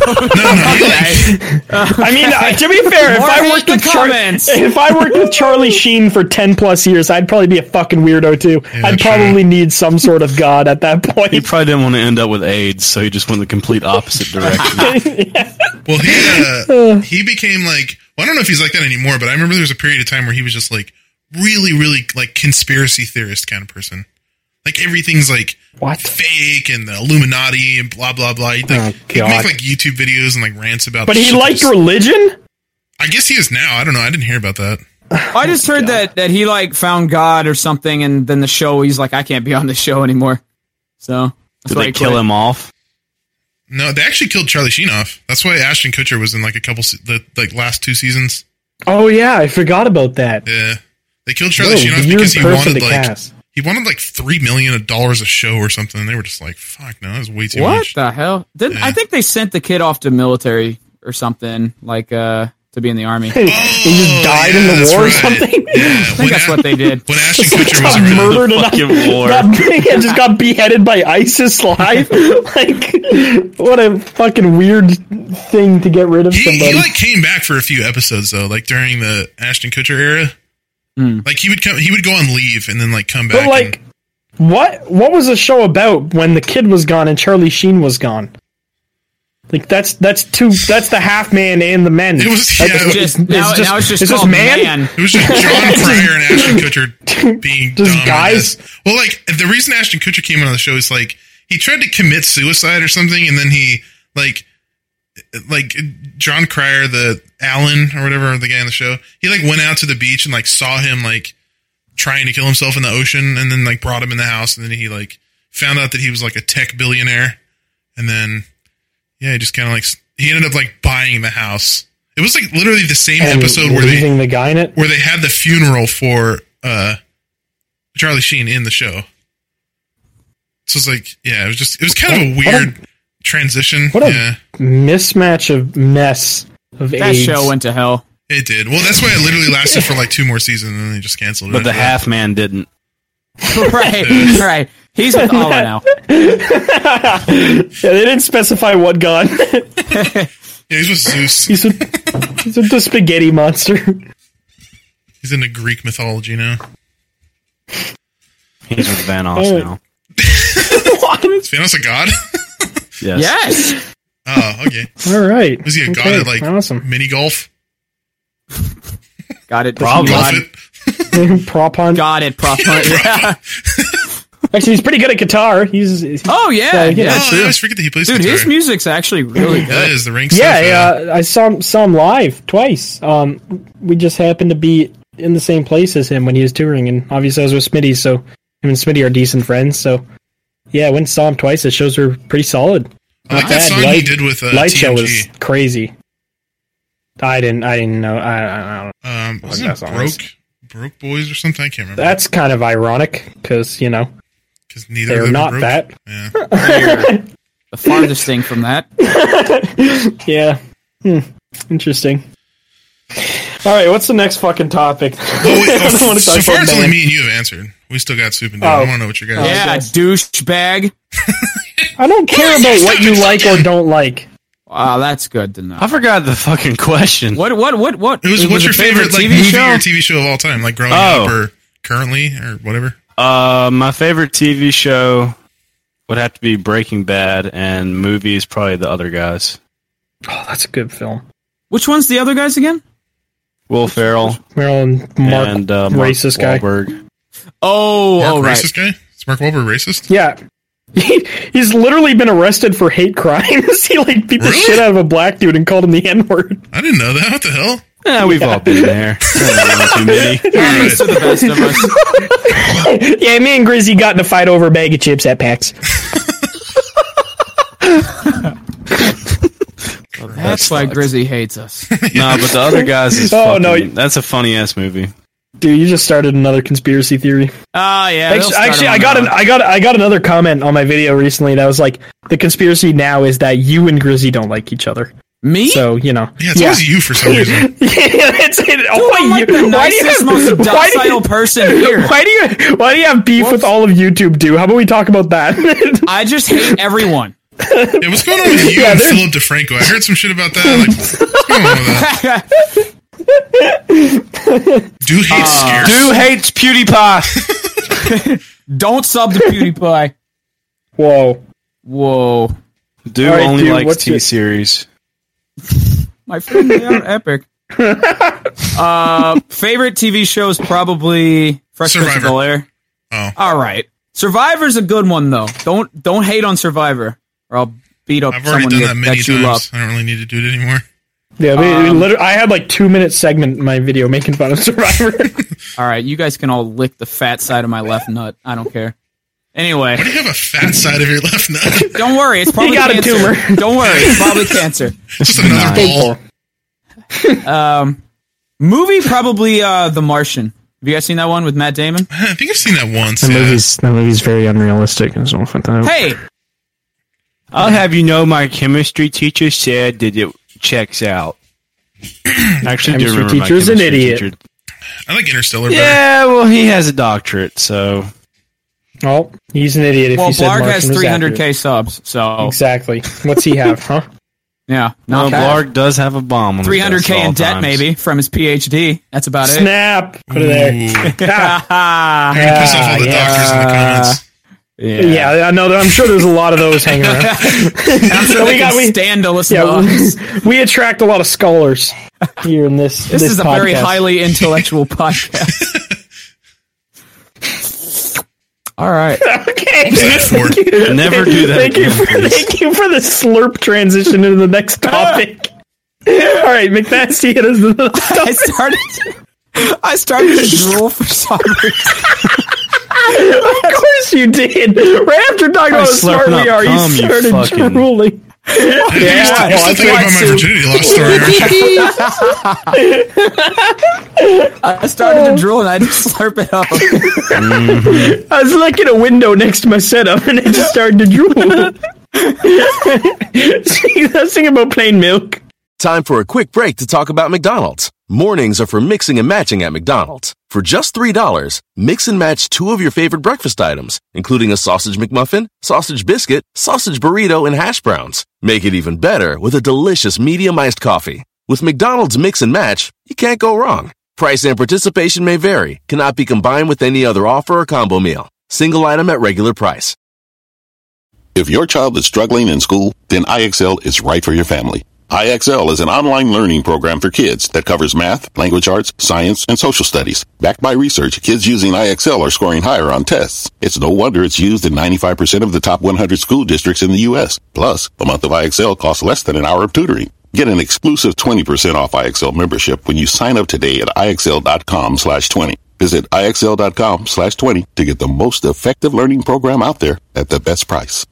I mean, to be fair, if I worked with Charlie Sheen for 10 plus years, I'd probably be a fucking weirdo too. Yeah, I'd probably need some sort of God at that point. He probably didn't want to end up with AIDS, so he just went the complete opposite direction. Well, he became like, well, I don't know if he's like that anymore, but I remember there was a period of time where he was just like really, really like conspiracy theorist kind of person. Like everything's like fake and the Illuminati and blah blah blah. He'd make like YouTube videos and like rants about. But he liked religion. I guess he is now. I don't know. I didn't hear about that. I just heard that he like found God or something, and then the show he's like, I can't be on the show anymore. So did they kill him off? No, they actually killed Charlie Sheen off. That's why Ashton Kutcher was in like a couple the last 2 seasons. Oh yeah, I forgot about that. Yeah, they killed Charlie Sheen off because he wanted like $3 million a show or something. And they were just like, "Fuck no, that's way too much." What the hell? I think they sent the kid off to military or something like to be in the army. He just died in the war or something. Yeah. I think that's what they did. When Ashton Kutcher was murdered in war, just got beheaded by ISIS live. Like, what a fucking weird thing to get rid of somebody. He like came back for a few episodes though, like during the Ashton Kutcher era. Like he would go on leave and then like come back. But like, what was the show about when the kid was gone and Charlie Sheen was gone? Like that's the half man and the men. It was now it's just called man. It was just John Cryer and Ashton Kutcher being just dumb. guys. Well, like the reason Ashton Kutcher came on the show is like he tried to commit suicide or something, and then he like John Cryer, the Alan or whatever, the guy on the show, he like went out to the beach and like saw him like trying to kill himself in the ocean, and then like brought him in the house, and then he like found out that he was like a tech billionaire, and then he just kind of like he ended up like buying the house. It was like literally the same episode where leaving the guy in it, where they had the funeral for Charlie Sheen in the show. So it's like, it was kind of a weird transition. What a mismatch of mess of that AIDS. show went to hell. It did. Well, that's why it literally lasted for like 2 more seasons, and then they just canceled it. But the half man didn't. right. He's with Allah now. Yeah, they didn't specify what god. Yeah, he's with Zeus. He's with the spaghetti monster. He's into Greek mythology now. He's with Vanos now. Is Vanos a god? Yes. Oh, okay. All right. Was he a god at like mini golf? Got it. Golf it? Prop hunt. Got it. Prop hunt. Yeah. Actually, he's pretty good at guitar. He's oh yeah, I always forget that he plays guitar. His music's actually really good. That is the ring. I saw him live twice. We just happened to be in the same place as him when he was touring, and obviously I was with Smitty, so him and Smitty are decent friends. So yeah, I went and saw him twice. The shows were pretty solid. I like that song he did with Light TMG. Show was crazy. I didn't know. I don't know. Wasn't it Broke Boys or something? I can't remember. That's kind of ironic because neither they're of them not broke. that. Yeah. The farthest thing from that. Yeah. Interesting. All right, what's the next fucking topic? So far, it's only me and you have answered. We still got Soup and Dave. I want to know what your guys. Yeah, douchebag. I don't care about what you like or don't like. Wow, that's good to know. I forgot the fucking question. What? It was what's your favorite like movie or TV show of all time, like growing up or currently or whatever? My favorite TV show would have to be Breaking Bad, and movies probably The Other Guys. Oh, that's a good film. Which one's The Other Guys again? Will Ferrell, and Mark, racist Wahlberg. guy. Oh, right. Racist guy? Is Mark Wahlberg racist? Yeah. He's literally been arrested for hate crimes. He beat the shit out of a black dude and called him the N-word. I didn't know that. What the hell? Yeah, we've all been there. Too many. Happens to the best of us. Yeah, me and Grizzy got in a fight over a bag of chips at PAX. That's why Grizzy hates us. No, but The Other Guys is that's a funny ass movie. Dude, you just started another conspiracy theory. Yeah. Actually, I got another comment on my video recently that was like, the conspiracy now is that you and Grizzy don't like each other. Me? So, Yeah, it's always you for some reason. I'm like the nicest, most docile person here. Why do you have beef with all of YouTube, dude? How about we talk about that? I just hate everyone. Yeah, what's going on with you and Philip DeFranco? I heard some shit about that. Like, what's going on with that? Dude hates scarce. Dude hates PewDiePie. Don't sub to PewDiePie. Whoa. Dude right, only dude, likes TV series. My friend, they are epic. Favorite TV show is probably Fresh Prince of Bel-Air. Oh. All right. Survivor's a good one, though. Don't hate on Survivor, or I'll beat up I've already someone done that many you love. times. I don't really need to do it anymore. Yeah, I had like 2-minute segment in my video making fun of Survivor. All right, you guys can all lick the fat side of my left nut. I don't care. Anyway. Why do you have a fat side of your left nut? Don't worry, it's probably cancer. A tumor. Don't worry, it's probably cancer. Just another ball. Movie, probably The Martian. Have you guys seen that one with Matt Damon? I think I've seen that once. That movie's very unrealistic. Hey! I'll have you know my chemistry teacher said that it checks out. Actually, do remember my teacher's an idiot. Teacher. I like Interstellar better. Yeah, well, he has a doctorate, so... Oh, he's an idiot if he said Blarg Martian has was 300K accurate. subs, so... Exactly. What's he have, huh? Yeah, No, not bad. Blarg does have a bomb on his desk 300K at all in debt, times. maybe, from his PhD. That's about it. Snap. Put it there. You're gonna piss off all the doctors in the comments. Yeah, I know. I'm sure there's a lot of those hanging around. I'm sure they can stand to listen to us. we attract a lot of scholars here in this. This is a podcast. very highly intellectual podcast. All right. Okay. What's that for? Never do that Thank you again, for please. thank you for the slurp transition into the next topic. All right, McNasty, hit us with the I started to drool for some reason. Of course you did. Right after talking about how smart slurping we up are, cum, you you started fucking- drooling. You're still thinking about my virginity loss story, aren't you? I started to drool and I just slurp it up. I was looking at a window next to my setup and it just started to drool. See, I was thinking about plain milk. Time for a quick break to talk about McDonald's. Mornings are for mixing and matching at McDonald's. For just $3, mix and match 2 of your favorite breakfast items, including a sausage McMuffin, sausage biscuit, sausage burrito, and hash browns. Make it even better with a delicious medium iced coffee. With McDonald's Mix and Match, you can't go wrong. Price and participation may vary, cannot be combined with any other offer or combo meal. Single item at regular price. If your child is struggling in school, then IXL is right for your family. IXL is an online learning program for kids that covers math, language arts, science, and social studies. Backed by research, kids using IXL are scoring higher on tests. It's no wonder it's used in 95% of the top 100 school districts in the U.S. Plus, a month of IXL costs less than an hour of tutoring. Get an exclusive 20% off IXL membership when you sign up today at IXL.com/20. Visit IXL.com/20 to get the most effective learning program out there at the best price.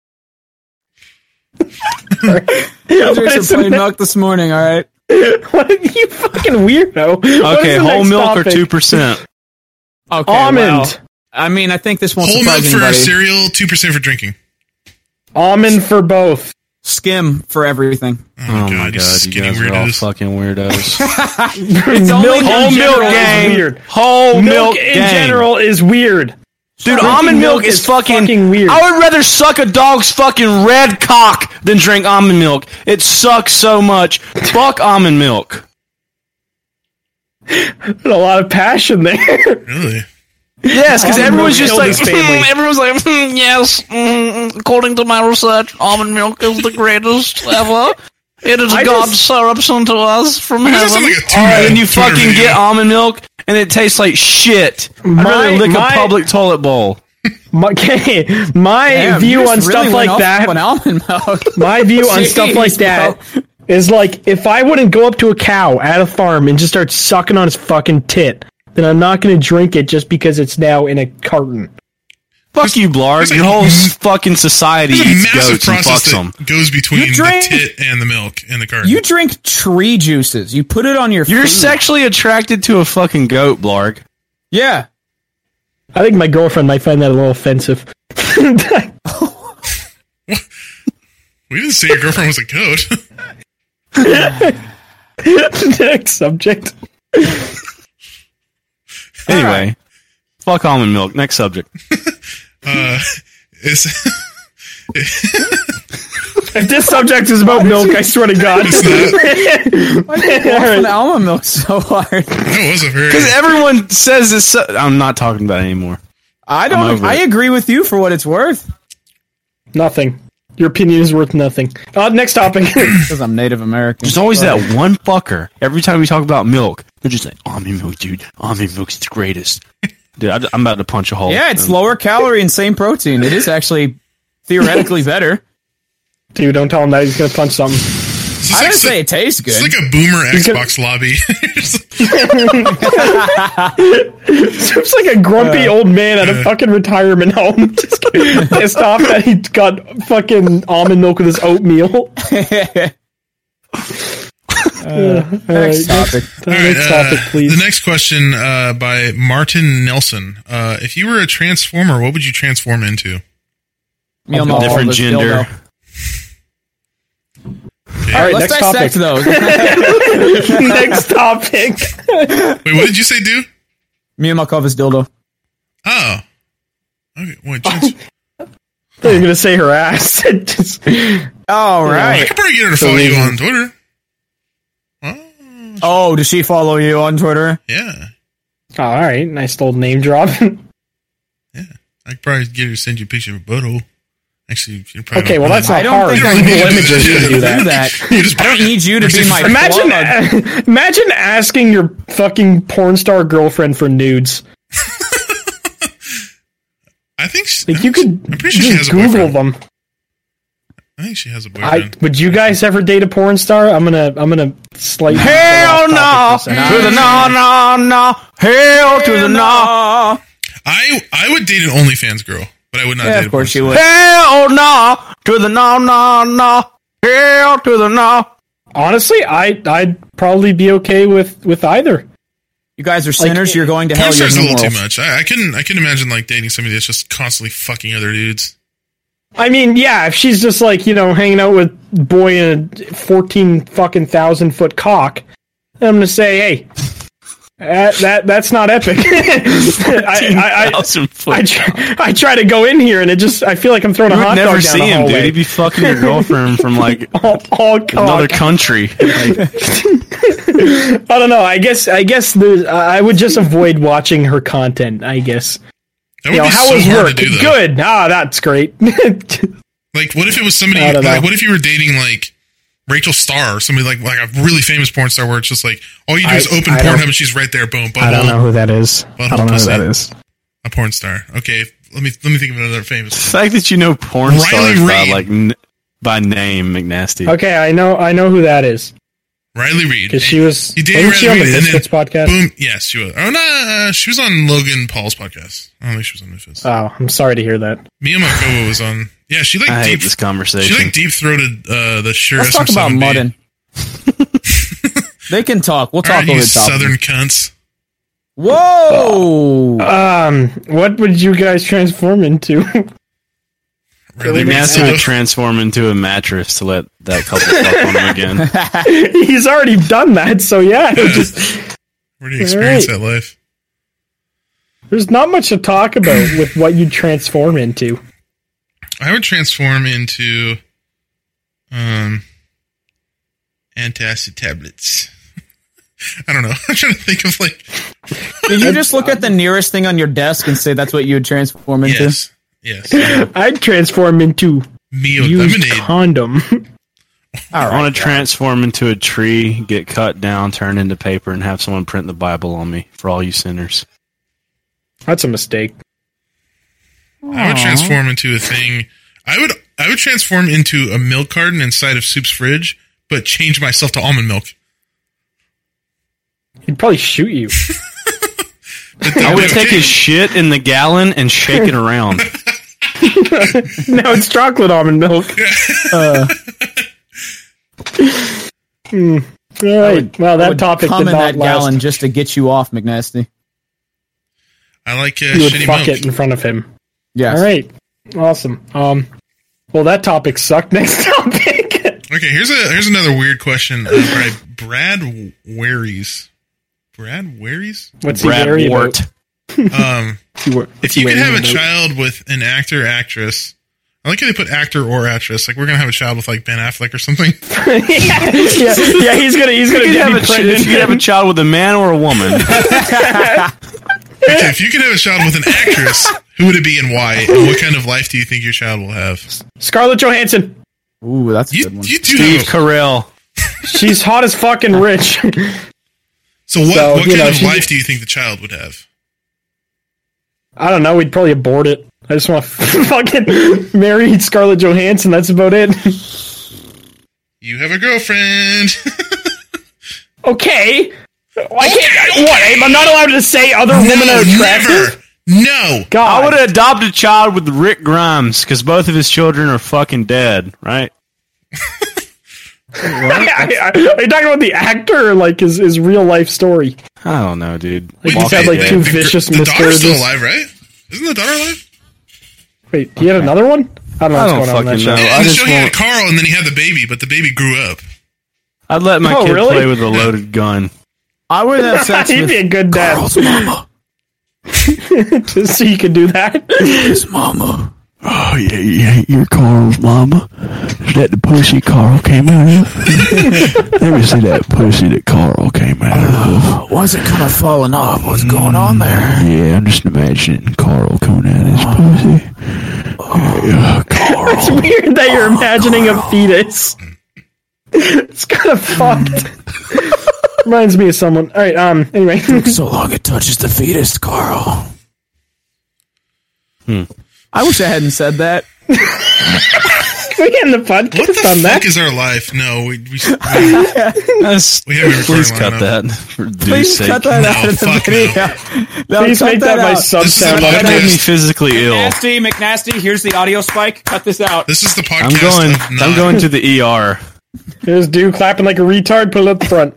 I drank some plain milk this morning, all right? What are you fucking weirdo? What Okay, is the whole next milk topic? or 2%? Okay, Almond. well, I mean, I think this won't Whole milk surprise for anybody. cereal, 2% for drinking. Almond for both. Skim for everything. Oh my god, you you skinny guys are all weirdos. fucking weirdos. It's only Whole in milk general is gang. weird. Whole milk in gang. general is weird. Dude, Drinking almond milk milk is is fucking weird. I would rather suck a dog's fucking red cock than drink almond milk. It sucks so much. Fuck almond milk. There's a lot of passion there. Really? Yes, because Almond everyone's milk just killed like, his family. everyone's like, yes, according to my research, almond milk is the greatest ever. It is I God just- syrup sent to us from Why does that heaven. sound like a two-minute And you Twitter fucking video? get almond milk, and it tastes like shit. I'd rather lick a public toilet bowl. My Damn, view you on just really stuff went like off that. on almond milk. My view on stuff like Jeez, that bro. is like, if I wouldn't go up to a cow at a farm and just start sucking on its fucking tit, then I'm not going to drink it just because it's now in a carton. Fuck you, Blarg. Your whole fucking society There's a eats massive goats and process fucks them. that goes between You the drink- tit and the milk in the carton. You drink tree juices. You put it on your You're food. sexually attracted to a fucking goat, Blarg. Yeah. I think my girlfriend might find that a little offensive. We didn't say your girlfriend was a goat. Next subject. Anyway, fuck almond milk. Next subject. It's If this subject is about milk, I swear to God. Often almond milk so hard. that was a very Because everyone says this. I'm not talking about it anymore. I I'm don't. over I it. agree with you for what it's worth. Nothing. Your opinion is worth nothing. Next topic. Because I'm Native American. There's always that one fucker. Every time we talk about milk, they're just like, almond milk, dude. Almond milk's the greatest. Dude, I'm about to punch a hole. Yeah, it's lower calorie and same protein. It is actually theoretically better. Dude, don't tell him that. He's going to punch something. it's I like, didn't say it tastes good. it's like a boomer He's gonna- Xbox lobby. Seems like a grumpy old man at a fucking retirement home. Just pissed off that he got fucking almond milk with his oatmeal. Next topic. Next topic, please. The next question by Martin Nelson. If you were a transformer, what would you transform into? Meal milk different with gender. dildo. Okay. All right, Let's next dissect topic. those. Next topic. Wait, what did you say, dude? Meal milk of his dildo. Oh. Okay, wait, trans- I was gonna say her ass. All I right. could probably get her to follow you on Twitter. Oh, does she follow you on Twitter? Yeah. Oh, all right, nice little name drop. Yeah. I could probably get her to send you a picture of a butthole. Actually, you probably Okay, well that's not hard. think Google I- Images can do that. I don't need you to be my plug. Imagine asking your fucking porn star girlfriend for nudes. I think Like you could I'm pretty sure she has just a Google boyfriend. them. I think she has a boyfriend. Would you guys ever date a porn star? I'm gonna slightly. Hell no! To the no. Hell to the no. I would date an OnlyFans girl, but I would not Yeah, date of course a you porn would. Hell no! To the no. Hell to the no. Honestly, I'd probably be okay with either. You guys are sinners. Like, you're going to hell. Porn You have star's a no little too morals. much. I couldn't imagine like dating somebody that's just constantly fucking other dudes. I mean, yeah, if she's just like, hanging out with boy in a 14,000-foot cock, I'm gonna say, hey, that's not epic. I try to go in here and I feel like I'm throwing a hot never dog see down the him, hallway. dude. He'd be fucking your girlfriend from like all cock. another country. Like, I don't know. I guess I would just avoid watching her content. I guess. That would be how so was hard work? to do, though. Good. That's great. Like, what if it was somebody? I don't know. Like, what if you were dating like Rachel Starr, or somebody like a really famous porn star, where it's just like all you do is open I don't- Pornhub and she's right there. Boom. I don't know who that is. Butthole I don't know who pussy. that is. A porn star. Okay, let me think of another famous. the fact that you know porn Riley stars by Reid. like by name, McNasty. Okay, I know who that is Riley Reid. because she was. You dated Wasn't she on Riley the Reid, and then Misfits podcast? Boom. Yes, she was. Oh no, she was on Logan Paul's podcast. I don't think she was on Misfits. Oh, I'm sorry to hear that. Mia Malkova was on. Yeah, she like I hate deep. this She conversation. like deep throated the shirt. Let's talk about mudding. They can talk. We'll All talk right, over you the top. southern cunts. Whoa! What would you guys transform into? Riley Reid. McNasty would transform into a mattress to let that couple fuck on him again. He's already done that, so yeah. it just, Where do you experience All that life? there's not much to talk about with what you transform into. I would transform into antacid tablets. I don't know. I'm trying to think of like Did you just look at the nearest thing on your desk and say that's what you would transform into? yes. I'd transform into Mio used lemonade. condom. I want to transform into a tree, get cut down, turn into paper, and have someone print the Bible on me for all you sinners. That's a mistake. I would transform into a thing. I would transform into a milk carton inside of Soup's fridge, but change myself to almond milk. He'd probably shoot you. I would take his shit in the gallon and shake it around. No, it's chocolate almond milk. All right. Well, I that would topic come did in not that last. gallon just to get you off, McNasty. I like You would shitty fuck milk. it in front of him. Yes. All right. Awesome. Well, that topic sucked. Next topic. Okay, here's another weird question by Brad Waries. Brad Waries? What's he Brad wary Wart. about? If you could have a child with an actor, actress, I like how they put actor or actress. Like we're gonna have a child with like Ben Affleck or something. yeah, he's gonna If you could have a child with a man or a woman, Okay, if you could have a child with an actress, who would it be and why? And what kind of life do you think your child will have? Scarlett Johansson. Ooh, that's a You good one. do Steve have Carell. She's hot as fucking rich. so what So, what you kind know, of she- life do you think the child would have? I don't know. We'd probably abort it. I just want to fucking marry Scarlett Johansson. That's about it. You have a girlfriend. Okay. I can't. What? Am I not allowed to say other women are attractive? Never. No. God. I would adopt a child with Rick Grimes because both of his children are fucking dead, right? Are you talking about the actor or like his real life story? I don't know, dude. Like he's had like Walking two Dead. vicious The daughter's still miscarriages. alive, right? Isn't the daughter alive? Wait, he had another one? I don't know I what's don't going on in that fucking show. know. Yeah, I in the just show he had want- Carl, and then he had the baby, but the baby grew up. I'd let my Oh, kid really? play with a loaded gun. I would have sex He'd with be a good dad. Carl's mama. Just so you could do that. His mama. Oh, yeah, you're Carl's mama. Is that the pussy Carl came out of? Let me see that pussy that Carl came out of. Why is it kind of falling off? What's going on there? Yeah, I'm just imagining Carl coming out of his pussy. Carl. It's weird that you're imagining a fetus. It's kind of fucked. Reminds me of someone. All right. Anyway, So long it touches the fetus, Carl. I wish I hadn't said that. can we end the podcast What the on fuck that? is our life? No, we haven't been Please recording cut long enough. that. For dude's Please sake. cut that out of the fuck video. No, Please cut make that my out. sub This is sound. the That made me podcast. physically ill. McNasty, here's the audio spike. Cut this out. This is the I'm podcast. going. I'm going to the ER. There's dude clapping like a retard. Put it up the front.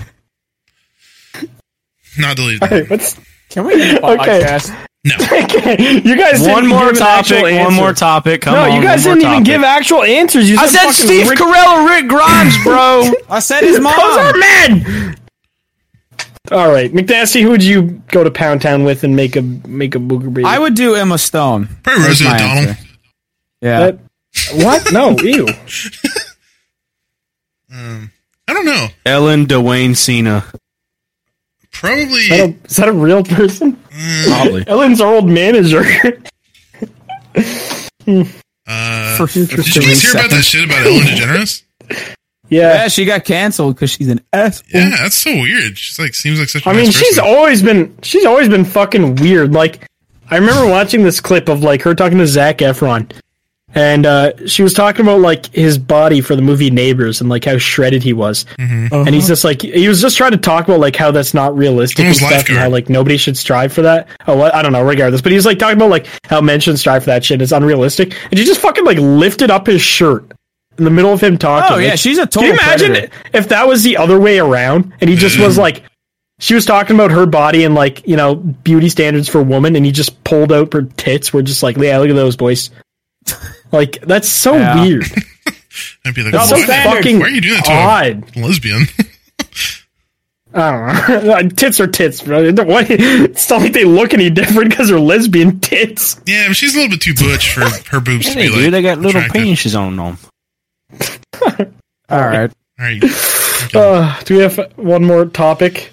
Not deleted. All right. What's Can we end the Okay. podcast? No. okay? You guys One didn't more give an actual topic. One answer. more topic. Come No, on. you guys one didn't more even topic. give actual answers. You I said fucking Steve Rick- Carell or Rick Grimes, bro. I said his mom. Those are men. All right, McNasty, who would you go to Pound Town with and make a booger baby? I would do Emma Stone. Probably That's Rosie my O'Donnell. answer. Yeah. That- what? No, ew. I don't know. Ellen Dwayne Cena. Probably. Is that a real person? Probably. Ellen's our old manager. Did For you guys hear about that shit about Ellen DeGeneres? Yeah. Yeah, she got canceled because she's an ass. Yeah, that's so weird. She's like seems like such a I mean, nice she's person. always been fucking weird. Like, I remember watching this clip of like her talking to Zac Efron, and she was talking about like his body for the movie Neighbors and like how shredded he was, and he's just like he was just trying to talk about like how that's not realistic and Almost stuff, and Lifeguard. how like nobody should strive for that. Oh, I don't know. Regardless, but he was like talking about like how men shouldn't strive for that shit. It's unrealistic, and she just fucking like lifted up his shirt in the middle of him talking. Oh, yeah, Like, she's a Can you total imagine predator. if that was the other way around and he just was like, she was talking about her body and like, you know, beauty standards for women and he just pulled out her tits. We're just like, yeah, look at those boys. Like, that's so Yeah. weird. I'd be like, That's why, so fucking why are you doing that to odd. a lesbian? I don't know. Tits are tits, bro. It's not like they look any different because they're lesbian tits. Yeah, but she's a little bit too butch for her boobs to Hey, be like. dude, they got little attractive. penises on them. All right. All right. Do we have one more topic?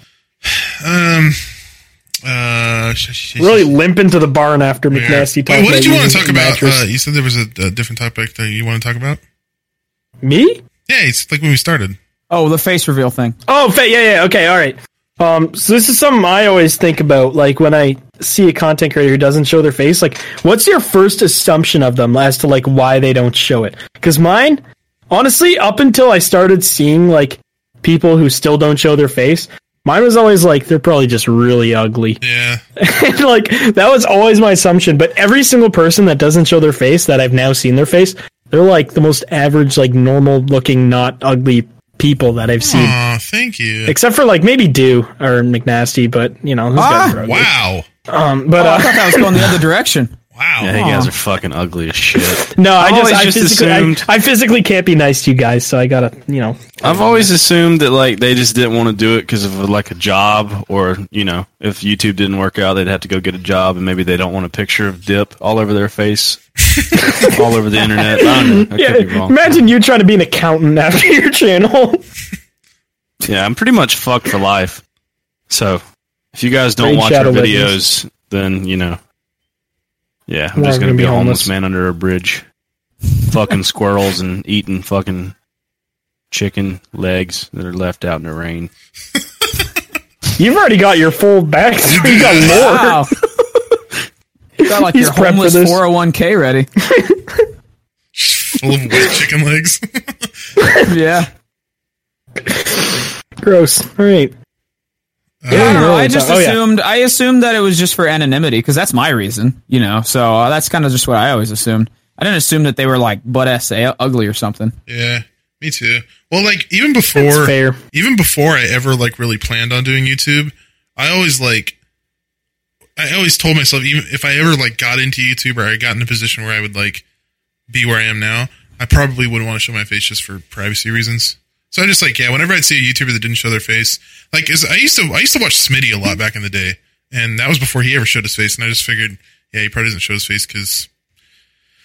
Really limping to the barn after Yeah. McNasty Wait, talked what did you about want to using talk about? mattress. You said there was a different topic that you want to talk about. Me? Yeah, it's like when we started. Oh, the face reveal thing. Oh, yeah, okay, all right. So this is something I always think about, like when I see a content creator who doesn't show their face. Like, what's your first assumption of them as to like why they don't show it? Because mine, honestly, up until I started seeing like people who still don't show their face, mine was always like they're probably just really ugly. Yeah. And, like that was always my assumption. But every single person that doesn't show their face that I've now seen their face, they're like the most average, like normal looking, not ugly people that I've seen. Aw, thank you. Except for like maybe Do or McNasty, but you know, those guys are ugly. Wow. But I thought that was going the other direction. Wow. Yeah, you guys are fucking ugly as shit. no, I always physically, assumed. I physically can't be nice to you guys, so I gotta, you know. I've always assumed that like they just didn't want to do it because of like a job, or you know, if YouTube didn't work out, they'd have to go get a job, and maybe they don't want a picture of Dip all over their face, all over the internet. I don't know. I could be Yeah, wrong. imagine you trying to be an accountant after your channel. Yeah, I'm pretty much fucked for life. So if you guys don't Raid watch Shadow our Legends. videos, then you know, yeah, I'm We're just gonna gonna be be a homeless homeless. man under a bridge, fucking squirrels and eating fucking chicken legs that are left out in the rain. You've already got your full back. You got more. Wow. Got like He's your prepped for homeless this. 401k ready. Full of white chicken legs. Yeah. Gross. All right. I don't know. really I just oh, yeah. assumed that it was just for anonymity because that's my reason, you know. So that's kind of just what I always assumed. I didn't assume that they were like butt ass ugly or something. Yeah, me too. Well, like even That's before fair. I ever like really planned on doing YouTube, I always told myself, even if I ever like got into YouTube or I got in a position where I would like be where I am now, I probably wouldn't want to show my face just for privacy reasons. So I just like, yeah, whenever I'd see a YouTuber that didn't show their face, like I used to watch Smitty a lot back in the day, and that was before he ever showed his face, and I just figured, yeah, he probably doesn't show his face because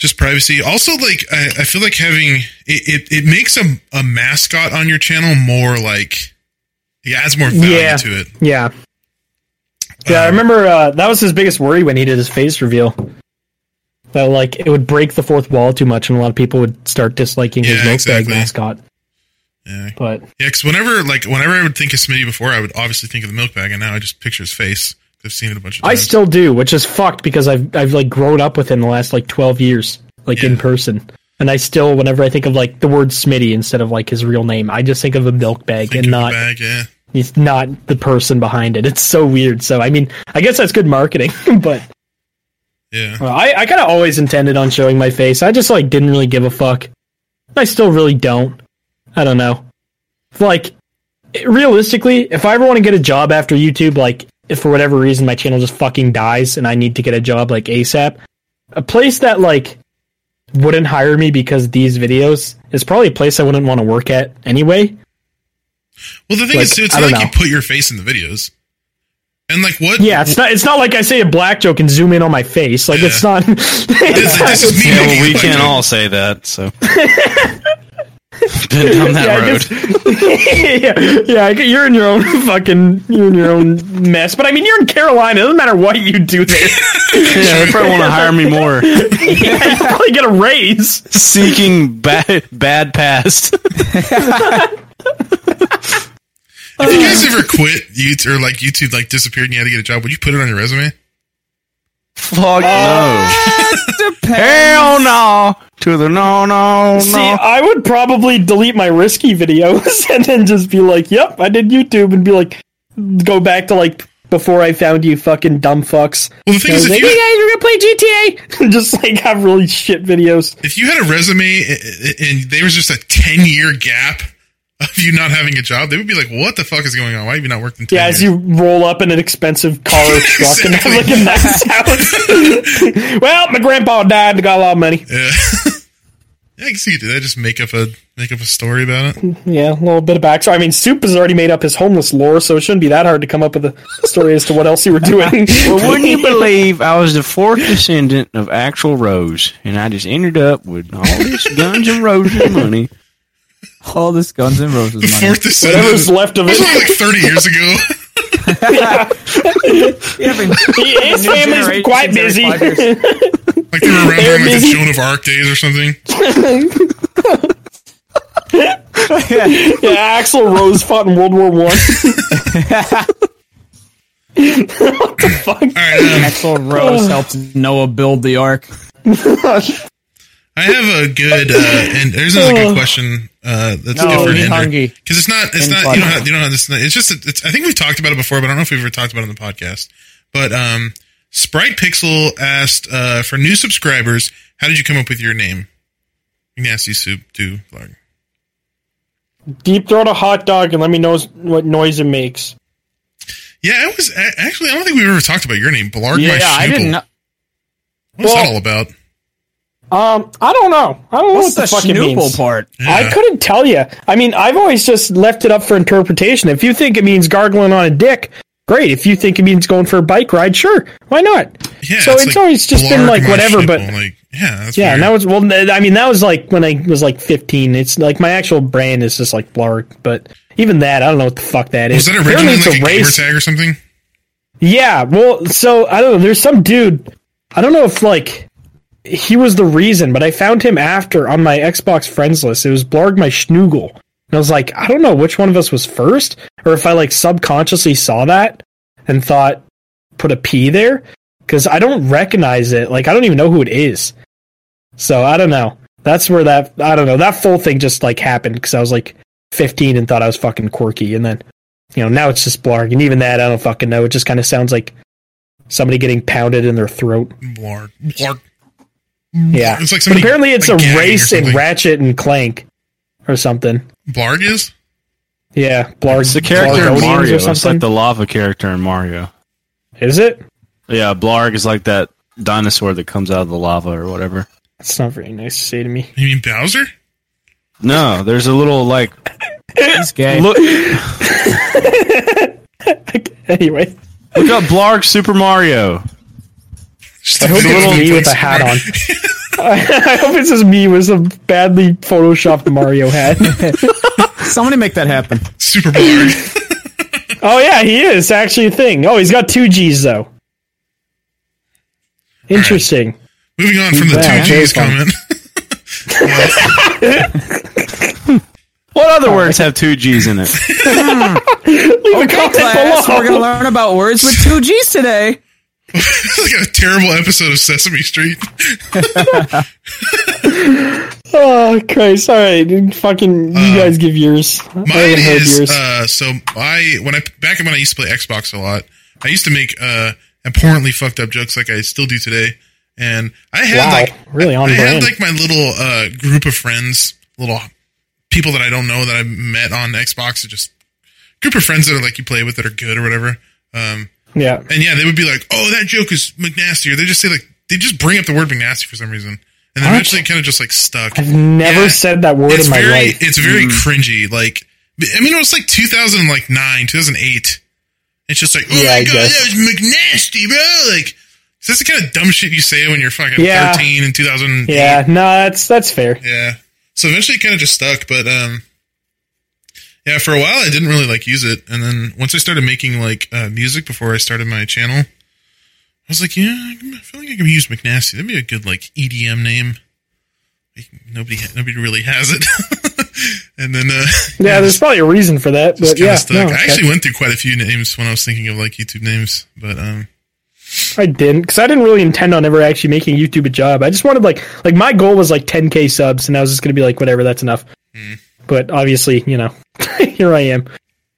Just privacy. Also, like I feel like having it makes a mascot on your channel more like it adds more value to it. Yeah. Yeah, I remember that was his biggest worry when he did his face reveal. That like it would break the fourth wall too much, and a lot of people would start disliking his milk bag mascot. Yeah, but because whenever I would think of Smitty before, I would obviously think of the milk bag, and now I just picture his face. I've seen it a bunch of times. I still do, which is fucked because I've like grown up with him the last like 12 years, like in person, and I still, whenever I think of like the word Smitty instead of like his real name, I just think of a milk bag and not. He's not the person behind it. It's so weird. So, I mean, I guess that's good marketing, but yeah, well, I kind of always intended on showing my face. I just like didn't really give a fuck. I still really don't. I don't know. Like, realistically, if I ever want to get a job after YouTube, like if for whatever reason my channel just fucking dies and I need to get a job like ASAP, a place that like wouldn't hire me because of these videos is probably a place I wouldn't want to work at anyway. Well, the thing is, too, it's not like you put your face in the videos. And like what? Yeah, it's not like I say a black joke and zoom in on my face. Like it's not. This is me. Well, we can't all say that. So been down that road. Yeah, you're in your own mess. But I mean, you're in Carolina. It doesn't matter what you do there. Yeah, they probably want to hire me more. Yeah, you probably get a raise. Seeking bad past. If you guys ever quit YouTube or like YouTube like disappeared and you had to get a job, would you put it on your resume? Fuck no. Hell no. To the no. See, I would probably delete my risky videos and then just be like, yep, I did YouTube, and be like, go back to like before I found you fucking dumb fucks. Well, the thing is, like, hey guys, we're gonna play GTA. Just like have really shit videos. If you had a resume and there was just a 10-year gap of you not having a job, they would be like, what the fuck is going on? Why have you not worked in 10 years? As you roll up in an expensive car or truck and have like a nice house. Well, my grandpa died and got a lot of money. Yeah. Yeah, I can see you do that. Just make up a story about it. Yeah, a little bit of backstory. I mean, Soup has already made up his homeless lore, so it shouldn't be that hard to come up with a story as to what else you were doing. Well, wouldn't you believe I was the fourth descendant of Axl Rose, and I just ended up with all this Guns N' Roses money. All this Guns N' Roses money. Fourth descendant. Whatever's left of it. This was like 30 years ago. His family's quite busy. Like they were around during like the Joan of Arc days or something. Yeah, Axl Rose fought in World War I. What the fuck? All right, Axl Rose helped Noah build the ark. I have a good, and there's another good question that's different, because it's not you don't have this. It's just I think we've talked about it before, but I don't know if we've ever talked about it on the podcast. But Sprite Pixel asked for new subscribers, how did you come up with your name? Nasty Soup too, Larg. Deep throat a hot dog and let me know what noise it makes. Yeah, it was actually. I don't think we've ever talked about your name, Blarg. Yeah, I didn't know. What's that all about? I don't know. I don't know what the fuck it means. Part? Yeah. I couldn't tell you. I mean, I've always just left it up for interpretation. If you think it means gargling on a dick, great. If you think it means going for a bike ride, sure, why not? Yeah, so it's like always just been like whatever. But like, that's yeah, weird. and that was I mean, that was like when I was like 15. It's like my actual brand is just like Blarg, but even that, I don't know what the fuck that is. Was that originally like a gamer tag or something? Yeah, well, so I don't know. There's some dude. I don't know if like he was the reason, but I found him after on my Xbox friends list. It was Blarg my Schnoogle. And I was like, I don't know which one of us was first, or if I like subconsciously saw that and thought, put a P there, because I don't recognize it. Like, I don't even know who it is. So I don't know. That's where that full thing just like happened, because I was like 15 and thought I was fucking quirky. And then, you know, now it's just Blarg. And even that, I don't fucking know. It just kind of sounds like somebody getting pounded in their throat. Blarg. Yeah, it's like but apparently it's like a race in Ratchet and Clank or something. Blarg is? Yeah, Blarg. It's the character in Mario. It's like the lava character in Mario. Is it? Yeah, Blarg is like that dinosaur that comes out of the lava or whatever. That's not very nice to say to me. You mean Bowser? No, there's a little like... He's gay. Anyway. Look up Blarg Super Mario. I hope it's me with a hat on. I hope it's just me with some badly photoshopped Mario hat. Somebody make that happen. Super blurred. Oh yeah, he is actually a thing. Oh, he's got 2 G's though. Interesting. Moving on from the Yeah, 2 G's very comment. What other words have 2 G's in it? Okay, class, we're going to learn about words with 2 G's today. It's like a terrible episode of Sesame Street. Oh Christ! All right, fucking, you guys give yours. Mine is back when I used to play Xbox a lot, I used to make abhorrently fucked up jokes like I still do today, and I had really on I brand. had like my little group of friends, little people that I don't know that I met on Xbox, just group of friends that are like you play with that are good or whatever. Yeah, and yeah, they would be like, "Oh, that joke is McNasty," or they just say like they just bring up the word McNasty for some reason. And then eventually it kind of just like stuck. I've never said that word in my life. It's very cringy. Like, I mean, it was like 2009, 2008. It's just like, oh my god, that was McNasty, bro. Like, so that's the kind of dumb shit you say when you're fucking 13 in 2000. Yeah, no, that's fair. Yeah. So eventually it kind of just stuck. But, yeah, for a while I didn't really like use it. And then once I started making like music before I started my channel, I was like, yeah, I feel like I can use McNasty. That'd be a good like EDM name. Like, nobody really has it. And then there's probably a reason for that. But yeah, I actually went through quite a few names when I was thinking of like YouTube names, but I didn't, because I didn't really intend on ever actually making YouTube a job. I just wanted like my goal was like 10K subs, and I was just gonna be like, whatever, that's enough. But obviously, you know, here I am.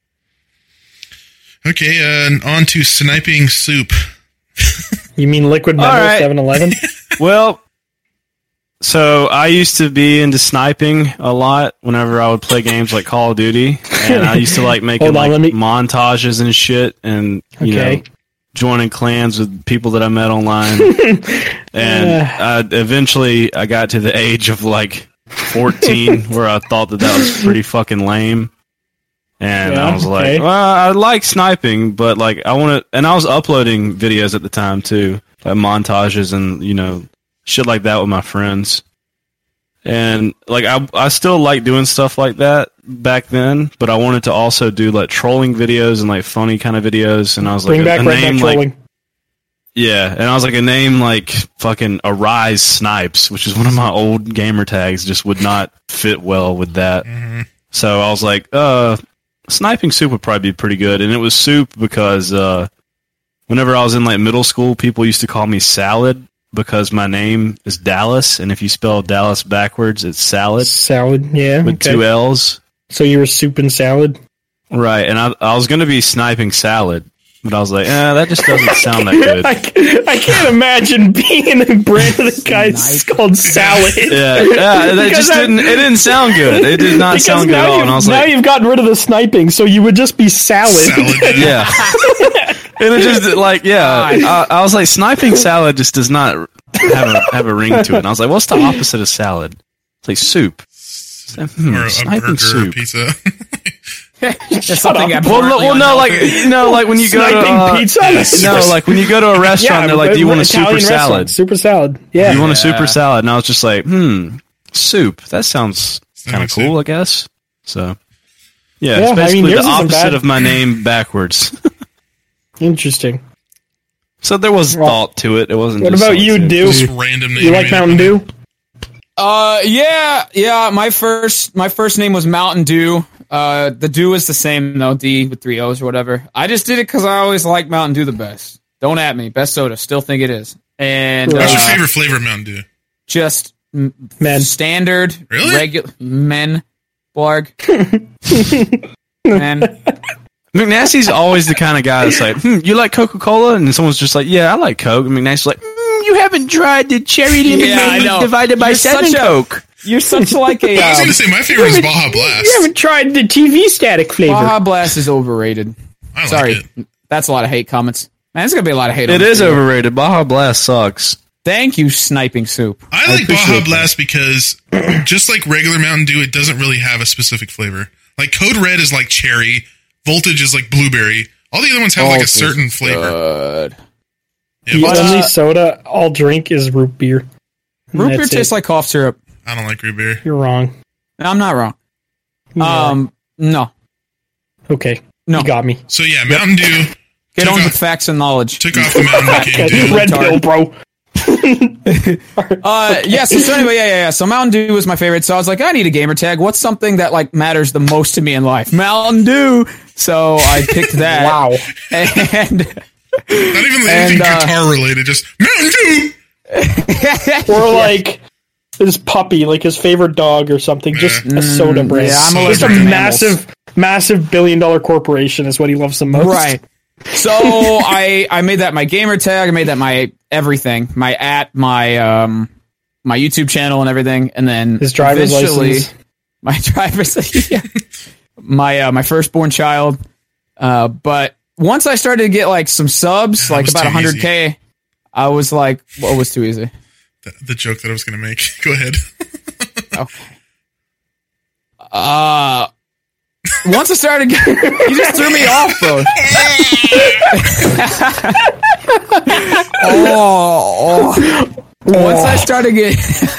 Okay, on to Sniping Soup. You mean Liquid Metal 7-Eleven? Well, so I used to be into sniping a lot whenever I would play games like Call of Duty, and I used to like making montages and shit, and you know, joining clans with people that I met online. And eventually I got to the age of like 14 where I thought that was pretty fucking lame. And I was like, well, I like sniping, but like I want to, and I was uploading videos at the time too, like montages and, you know, shit like that with my friends. And like I still like doing stuff like that back then, but I wanted to also do like trolling videos and like funny kind of videos. And I was like, a name like, yeah, and I was like, a name like fucking Arise Snipes, which is one of my old gamer tags, just would not fit well with that. Mm-hmm. So I was like, Sniping Soup would probably be pretty good. And it was Soup because whenever I was in like middle school, people used to call me Salad because my name is Dallas, and if you spell Dallas backwards, it's Salad. Salad, yeah. With 2 L's. So you were Soup and Salad? Right, and I was going to be Sniping Salad, but I was like, that just doesn't sound that good. I can't imagine being in a brand of the guy called Salad. Yeah, it didn't sound good. It did not sound good at all. And I was now you've gotten rid of the sniping, so you would just be Salad. Yeah. And it just like, I was like, Sniping Salad just does not have a ring to it. And I was like, what's the opposite of salad? It's like soup. Or a Sniping burger soup. or pizza. Like when you go to pizza. like when you go to a restaurant, they're like, "Do you want a super salad?" Super salad. Yeah. You want a super salad? And I was just like, soup. That sounds kind of cool, I guess. So, it's basically the opposite of my name backwards. Interesting. So there was thought to it. It wasn't. What about you, Do? Just random name. You like Mountain Dew? Yeah. My first name was Mountain Dew. The Dew is the same though, D with 3 O's or whatever. I just did it because I always like Mountain Dew the best. Don't at me. Best soda. Still think it is. And what's your favorite flavor of Mountain Dew? Just men. Standard. Really? Regular men. Blarg. Men. McNasty's always the kind of guy that's like, you like Coca-Cola? And someone's just like, yeah, I like Coke. And McNasty's like, you haven't tried the cherry lemonade divided by 7 Coke. You're such like a... I was going to say, my favorite is Baja Blast. You haven't tried the TV static flavor. Baja Blast is overrated. Sorry. That's a lot of hate comments. Man, there's going to be a lot of hate on it. It is overrated. Baja Blast sucks. Thank you, Sniping Soup. I like Baja Blast because just like regular Mountain Dew, it doesn't really have a specific flavor. Like Code Red is like cherry. Voltage is like blueberry. All the other ones have like a certain flavor. The only soda I'll drink is root beer. Root beer That's tastes it. like cough syrup. I don't like root beer. You're wrong. I'm not wrong. Yeah. No. Okay. No. You got me. So yeah, Mountain Dew Get Took on off- with facts and knowledge. took off the Mountain Dew King Dew. Red pill, bro. So anyway, yeah. So Mountain Dew was my favorite. So I was like, I need a gamer tag. What's something that like matters the most to me in life? Mountain Dew. So I picked that. Wow. And Not even anything guitar related, just Mountain Dew. Or like his puppy, like his favorite dog or something. Just a soda brand. yeah, I'm just a allergic to animals. massive billion-dollar corporation is what he loves the most. right. So I made that my gamer tag. I made that my everything, my my YouTube channel and everything, and then His driver's eventually license. my driver's yeah. my firstborn child. But once I started to get like some subs, That like was about too 100K, I was like, what was too easy? The joke that I was going to make. Go ahead. Okay. Once I started, you just threw me off, bro. Once I started getting,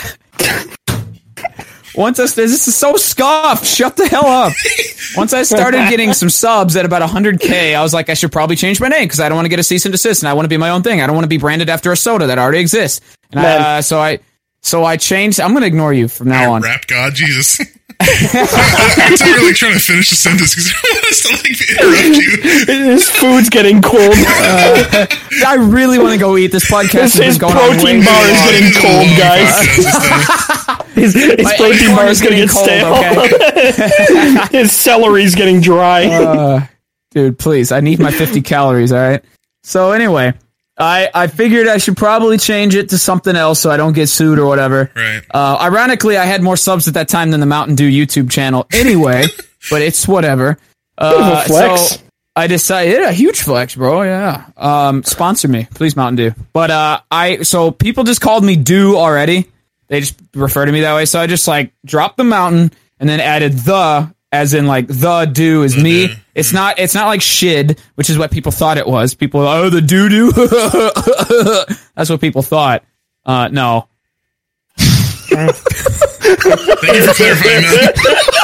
this is so scuffed. Shut the hell up. Once I started getting some subs at about 100K, I was like, I should probably change my name because I don't want to get a cease and desist, and I want to be my own thing. I don't want to be branded after a soda that already exists. And so I changed. I'm going to ignore you from now on. Rap God, Jesus. I'm really trying to finish the sentence because I don't want us to like interrupt you. His food's getting cold. I really want to go eat. This podcast His is going on way protein too bar is long. getting cold, guys. His My protein acorn bar is is going to getting get cold, stale. His celery's getting dry. Dude, please. I need my 50 calories, all right? So anyway, I figured I should probably change it to something else so I don't get sued or whatever. Right. Ironically, I had more subs at that time than the Mountain Dew YouTube channel anyway, but it's whatever. Bit of a flex. So I decided, a huge flex, bro, yeah. Sponsor me, please, Mountain Dew. But so people just called me Dew already. They just refer to me that way. So I just like dropped the mountain and then added the, as in like the Dew is me. Dew. It's not like shid, which is what people thought it was. People were like, oh, the doo-doo. That's what people thought. No. Thank you for clarifying that.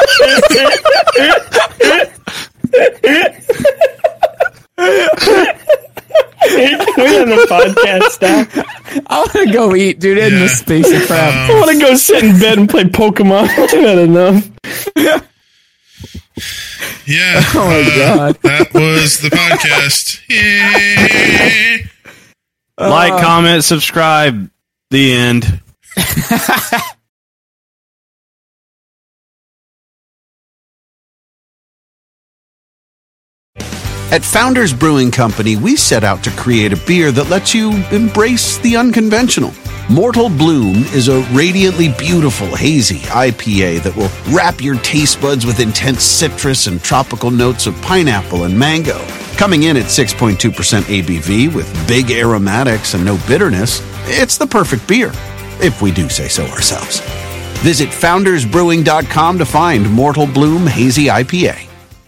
We're on the podcast now. I want to go eat, dude, in the space of crap. I want to go sit in bed and play Pokemon. I've had enough. Yeah. Oh my God. That was the podcast. Yay. Like, comment, subscribe. The end. At Founders Brewing Company, we set out to create a beer that lets you embrace the unconventional. Mortal Bloom is a radiantly beautiful, hazy IPA that will wrap your taste buds with intense citrus and tropical notes of pineapple and mango. Coming in at 6.2% ABV with big aromatics and no bitterness, it's the perfect beer, if we do say so ourselves. Visit foundersbrewing.com to find Mortal Bloom Hazy IPA.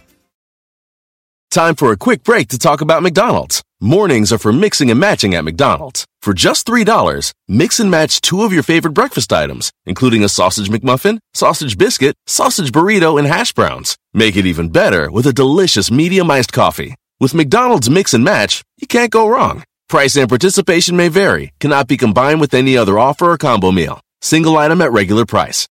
Time for a quick break to talk about McDonald's. Mornings are for mixing and matching at McDonald's. For just $3, mix and match 2 of your favorite breakfast items, including a sausage McMuffin, sausage biscuit, sausage burrito, and hash browns. Make it even better with a delicious medium iced coffee. With McDonald's Mix and Match, you can't go wrong. Price and participation may vary, cannot be combined with any other offer or combo meal. Single item at regular price.